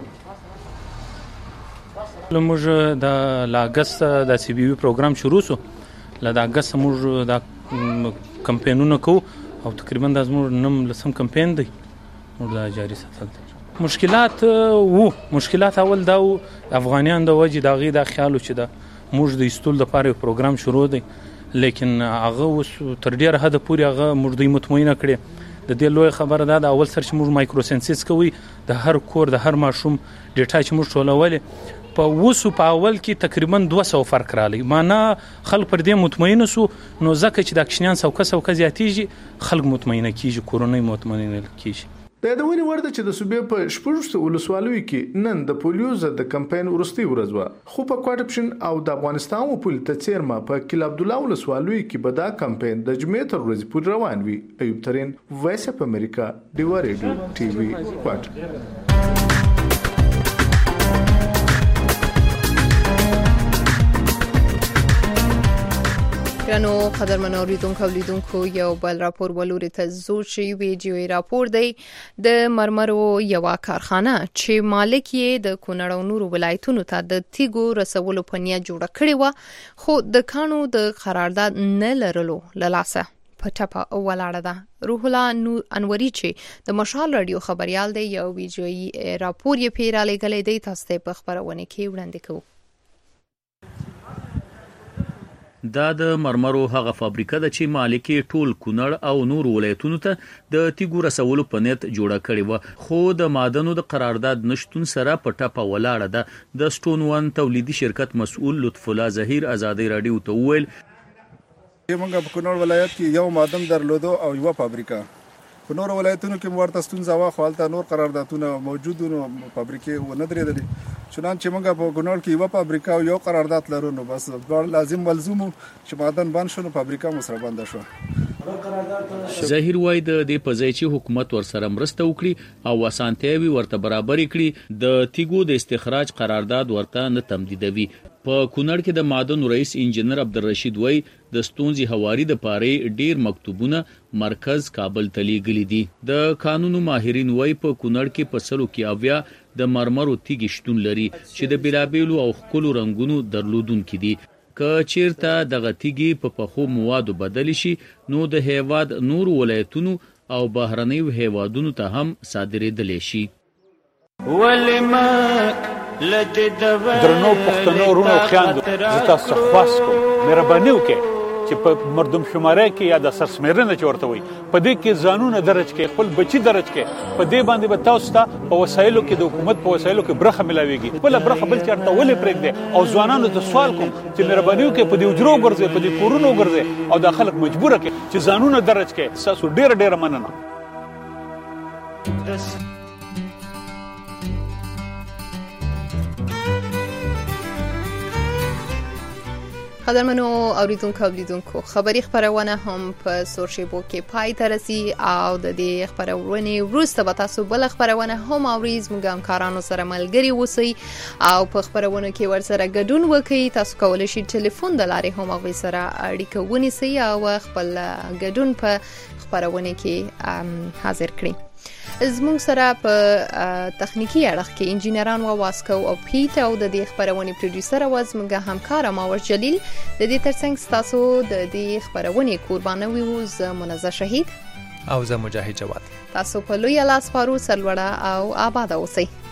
موږ د اګست د سی بي وي پروګرام شروع سو له د اګست موږ د کمپاینونه کوو او تقریبا د زموږ نم لسم کمپاین دی موږ د جاري ساتل. مشکلات وو مشکلات اول دا افغانان د وجې د غي د خیالو چې دا موږ د استول د پاره پروګرام شروع دی، لیکن هغه اوس تر ډیره حد پورې هغه موږ دوی مطمئنه کړي. د دې لوی خبره ده د اول سر چې موږ مایکروسنسس کوي د هر کور د هر ماشوم ډیټا چې موږ ټولولې په وسو په اول کې تقریبا دوه سوه فرق رالی. معنا خلک پر دې مطمئن سو نو ځکه چې د اکشنیان سوکه سوکه زیاتیږي خلک مطمئنه کیږي، کورونی مطمئنه کیږي. د یادونې وړ ده چې د صوبې په شپږو ولسوالیو کې نن د پولیو ضد د کمپاین وروستۍ ورځ وه، خو په کوټپشن او د افغانستان و پولي ته څیرمه په کیل عبدالله ولسوالیو کې به دا کمپاین د جمعې تر ورځې پورې روان وي. ایوب ترین، وایس اف امریکا، ډیوا ریډیو ټي وي کوټ. ګرانو قدرمنو اوریدونکو اولیدونکو یو بل راپور ولوري ته زوړ شي ویډیو راپور دی د مرمرو یو کارخانه چې مالک یې د کونړ او نورو ولایتونو ته د تیګو رسولو په نیت جوړه کړې و، خو د کانو د قرارداد نه لرلو للاسه په ټپه ولاړه ده. روح الله انوري چې د مشال رادیو خبريال دی یو ویډیويي راپور یې پیرا لګلې دی، تاسو ته په خبرونه کې وړاندې کوو. دا د مرمرو هغه فابریکه ده چې مالکي ټول کونړ او نور ولایتونو ته د تیګو رسولو په نیت جوړه کړې و، خو د معدنو د قرارداد نشتون سره په ټپه ولاړه ده. د سټون ون تولیدي شرکت مسؤل لطف الله ظهیر آزادۍ رادیو ته وویل موږ په کونړ ولایت کې یو معدن درلودو او یو فابریکه، په نور ولایتونو کې ورته ستونزه وه، خو هلته نور قراردادونه موجود نو فابریکې ونه درېدلې. چنانچې موږ په کونړ کې یوه فابریکه او یو قرارداد لرو، نو بس لازم ملزوم چې معدن بند شو نو فابریکه مو سره بنده شوه. ظاهر وای د دې په ځای چې حکومت ورسره مرسته وکړي او اسانتیاوي ورته برابرې کړي د تیګو د استخراج قرارداد ورته نه تمدیدوي. په کونړ کې د معدن رئیس انجنیر عبدالرشید وای د ستونزې هواري د پاره ډیر مکتوبونه مرکز کابل ته لیږلي دي. د قانونو ماهرین وای په کونړ کې په سلو کې اویا د مرمرو تیږې شتون لري چې د بیلابیلو او ښکلو رنګونو درلودونکي دي. که چیرته دغه تیږې په پخو موادو بدل شي نو د هیواد نور ولایتونو او بهرنیو هیوادونو ته هم صادرېدلی شي. ولما درنو پښتنو ورونو خویندو زه تاسو څخه خواست کوم مهرباني وکړئ چې په مردم شمارۍ کې یا د سرسمېرنه چې ورته وایي په دې کې ځانونه درج کړئ، خپل بچي درج کړئ. په دې باندې به تاسو ته په وسایلو کې د حکومت په وسایلو کې برخه ملاویږي، خپله برخه بل چېرته ولې پرېږدئ. او ځوانانو ته سوال کوم چې مهرباني وکړئ په دې حجرو وګرځئ، په دې کورونو وګرځئ او دا خلک مجبوره کړئ چې ځانونه درج کړئ. ستاسو ډېره ډېره مننه. قدرمنو اوریدونکو اولیدونکو خبری خبرونه هم په سورشیبو کې پای ته رسي او د دې خبرونه وروسته به تاسو بل خبرونه هم اوریز موږ همکارانو سره ملګري اوسئ او په خبرونه کې ورسره ګډون وکړئ. تاسو کولی شئ ټلیفون د لارې هم هغوی سره اړیکه ونیسئ او خپل ګډون په خبرونه کې حاضر کړئ. زموږ سره په تخنیکی اړخ کې انجینران و واسکو او پیټ او د دې خبرونې پروډوسر او زموږ همکار ماور جلیل. د دې ترڅنګ تاسو د دې خبرونې قربانوي وو ز منزه شهید او ز مجاهد جواد. تاسو په لوی لاس پارو سرلوړه او آباد اوسئ.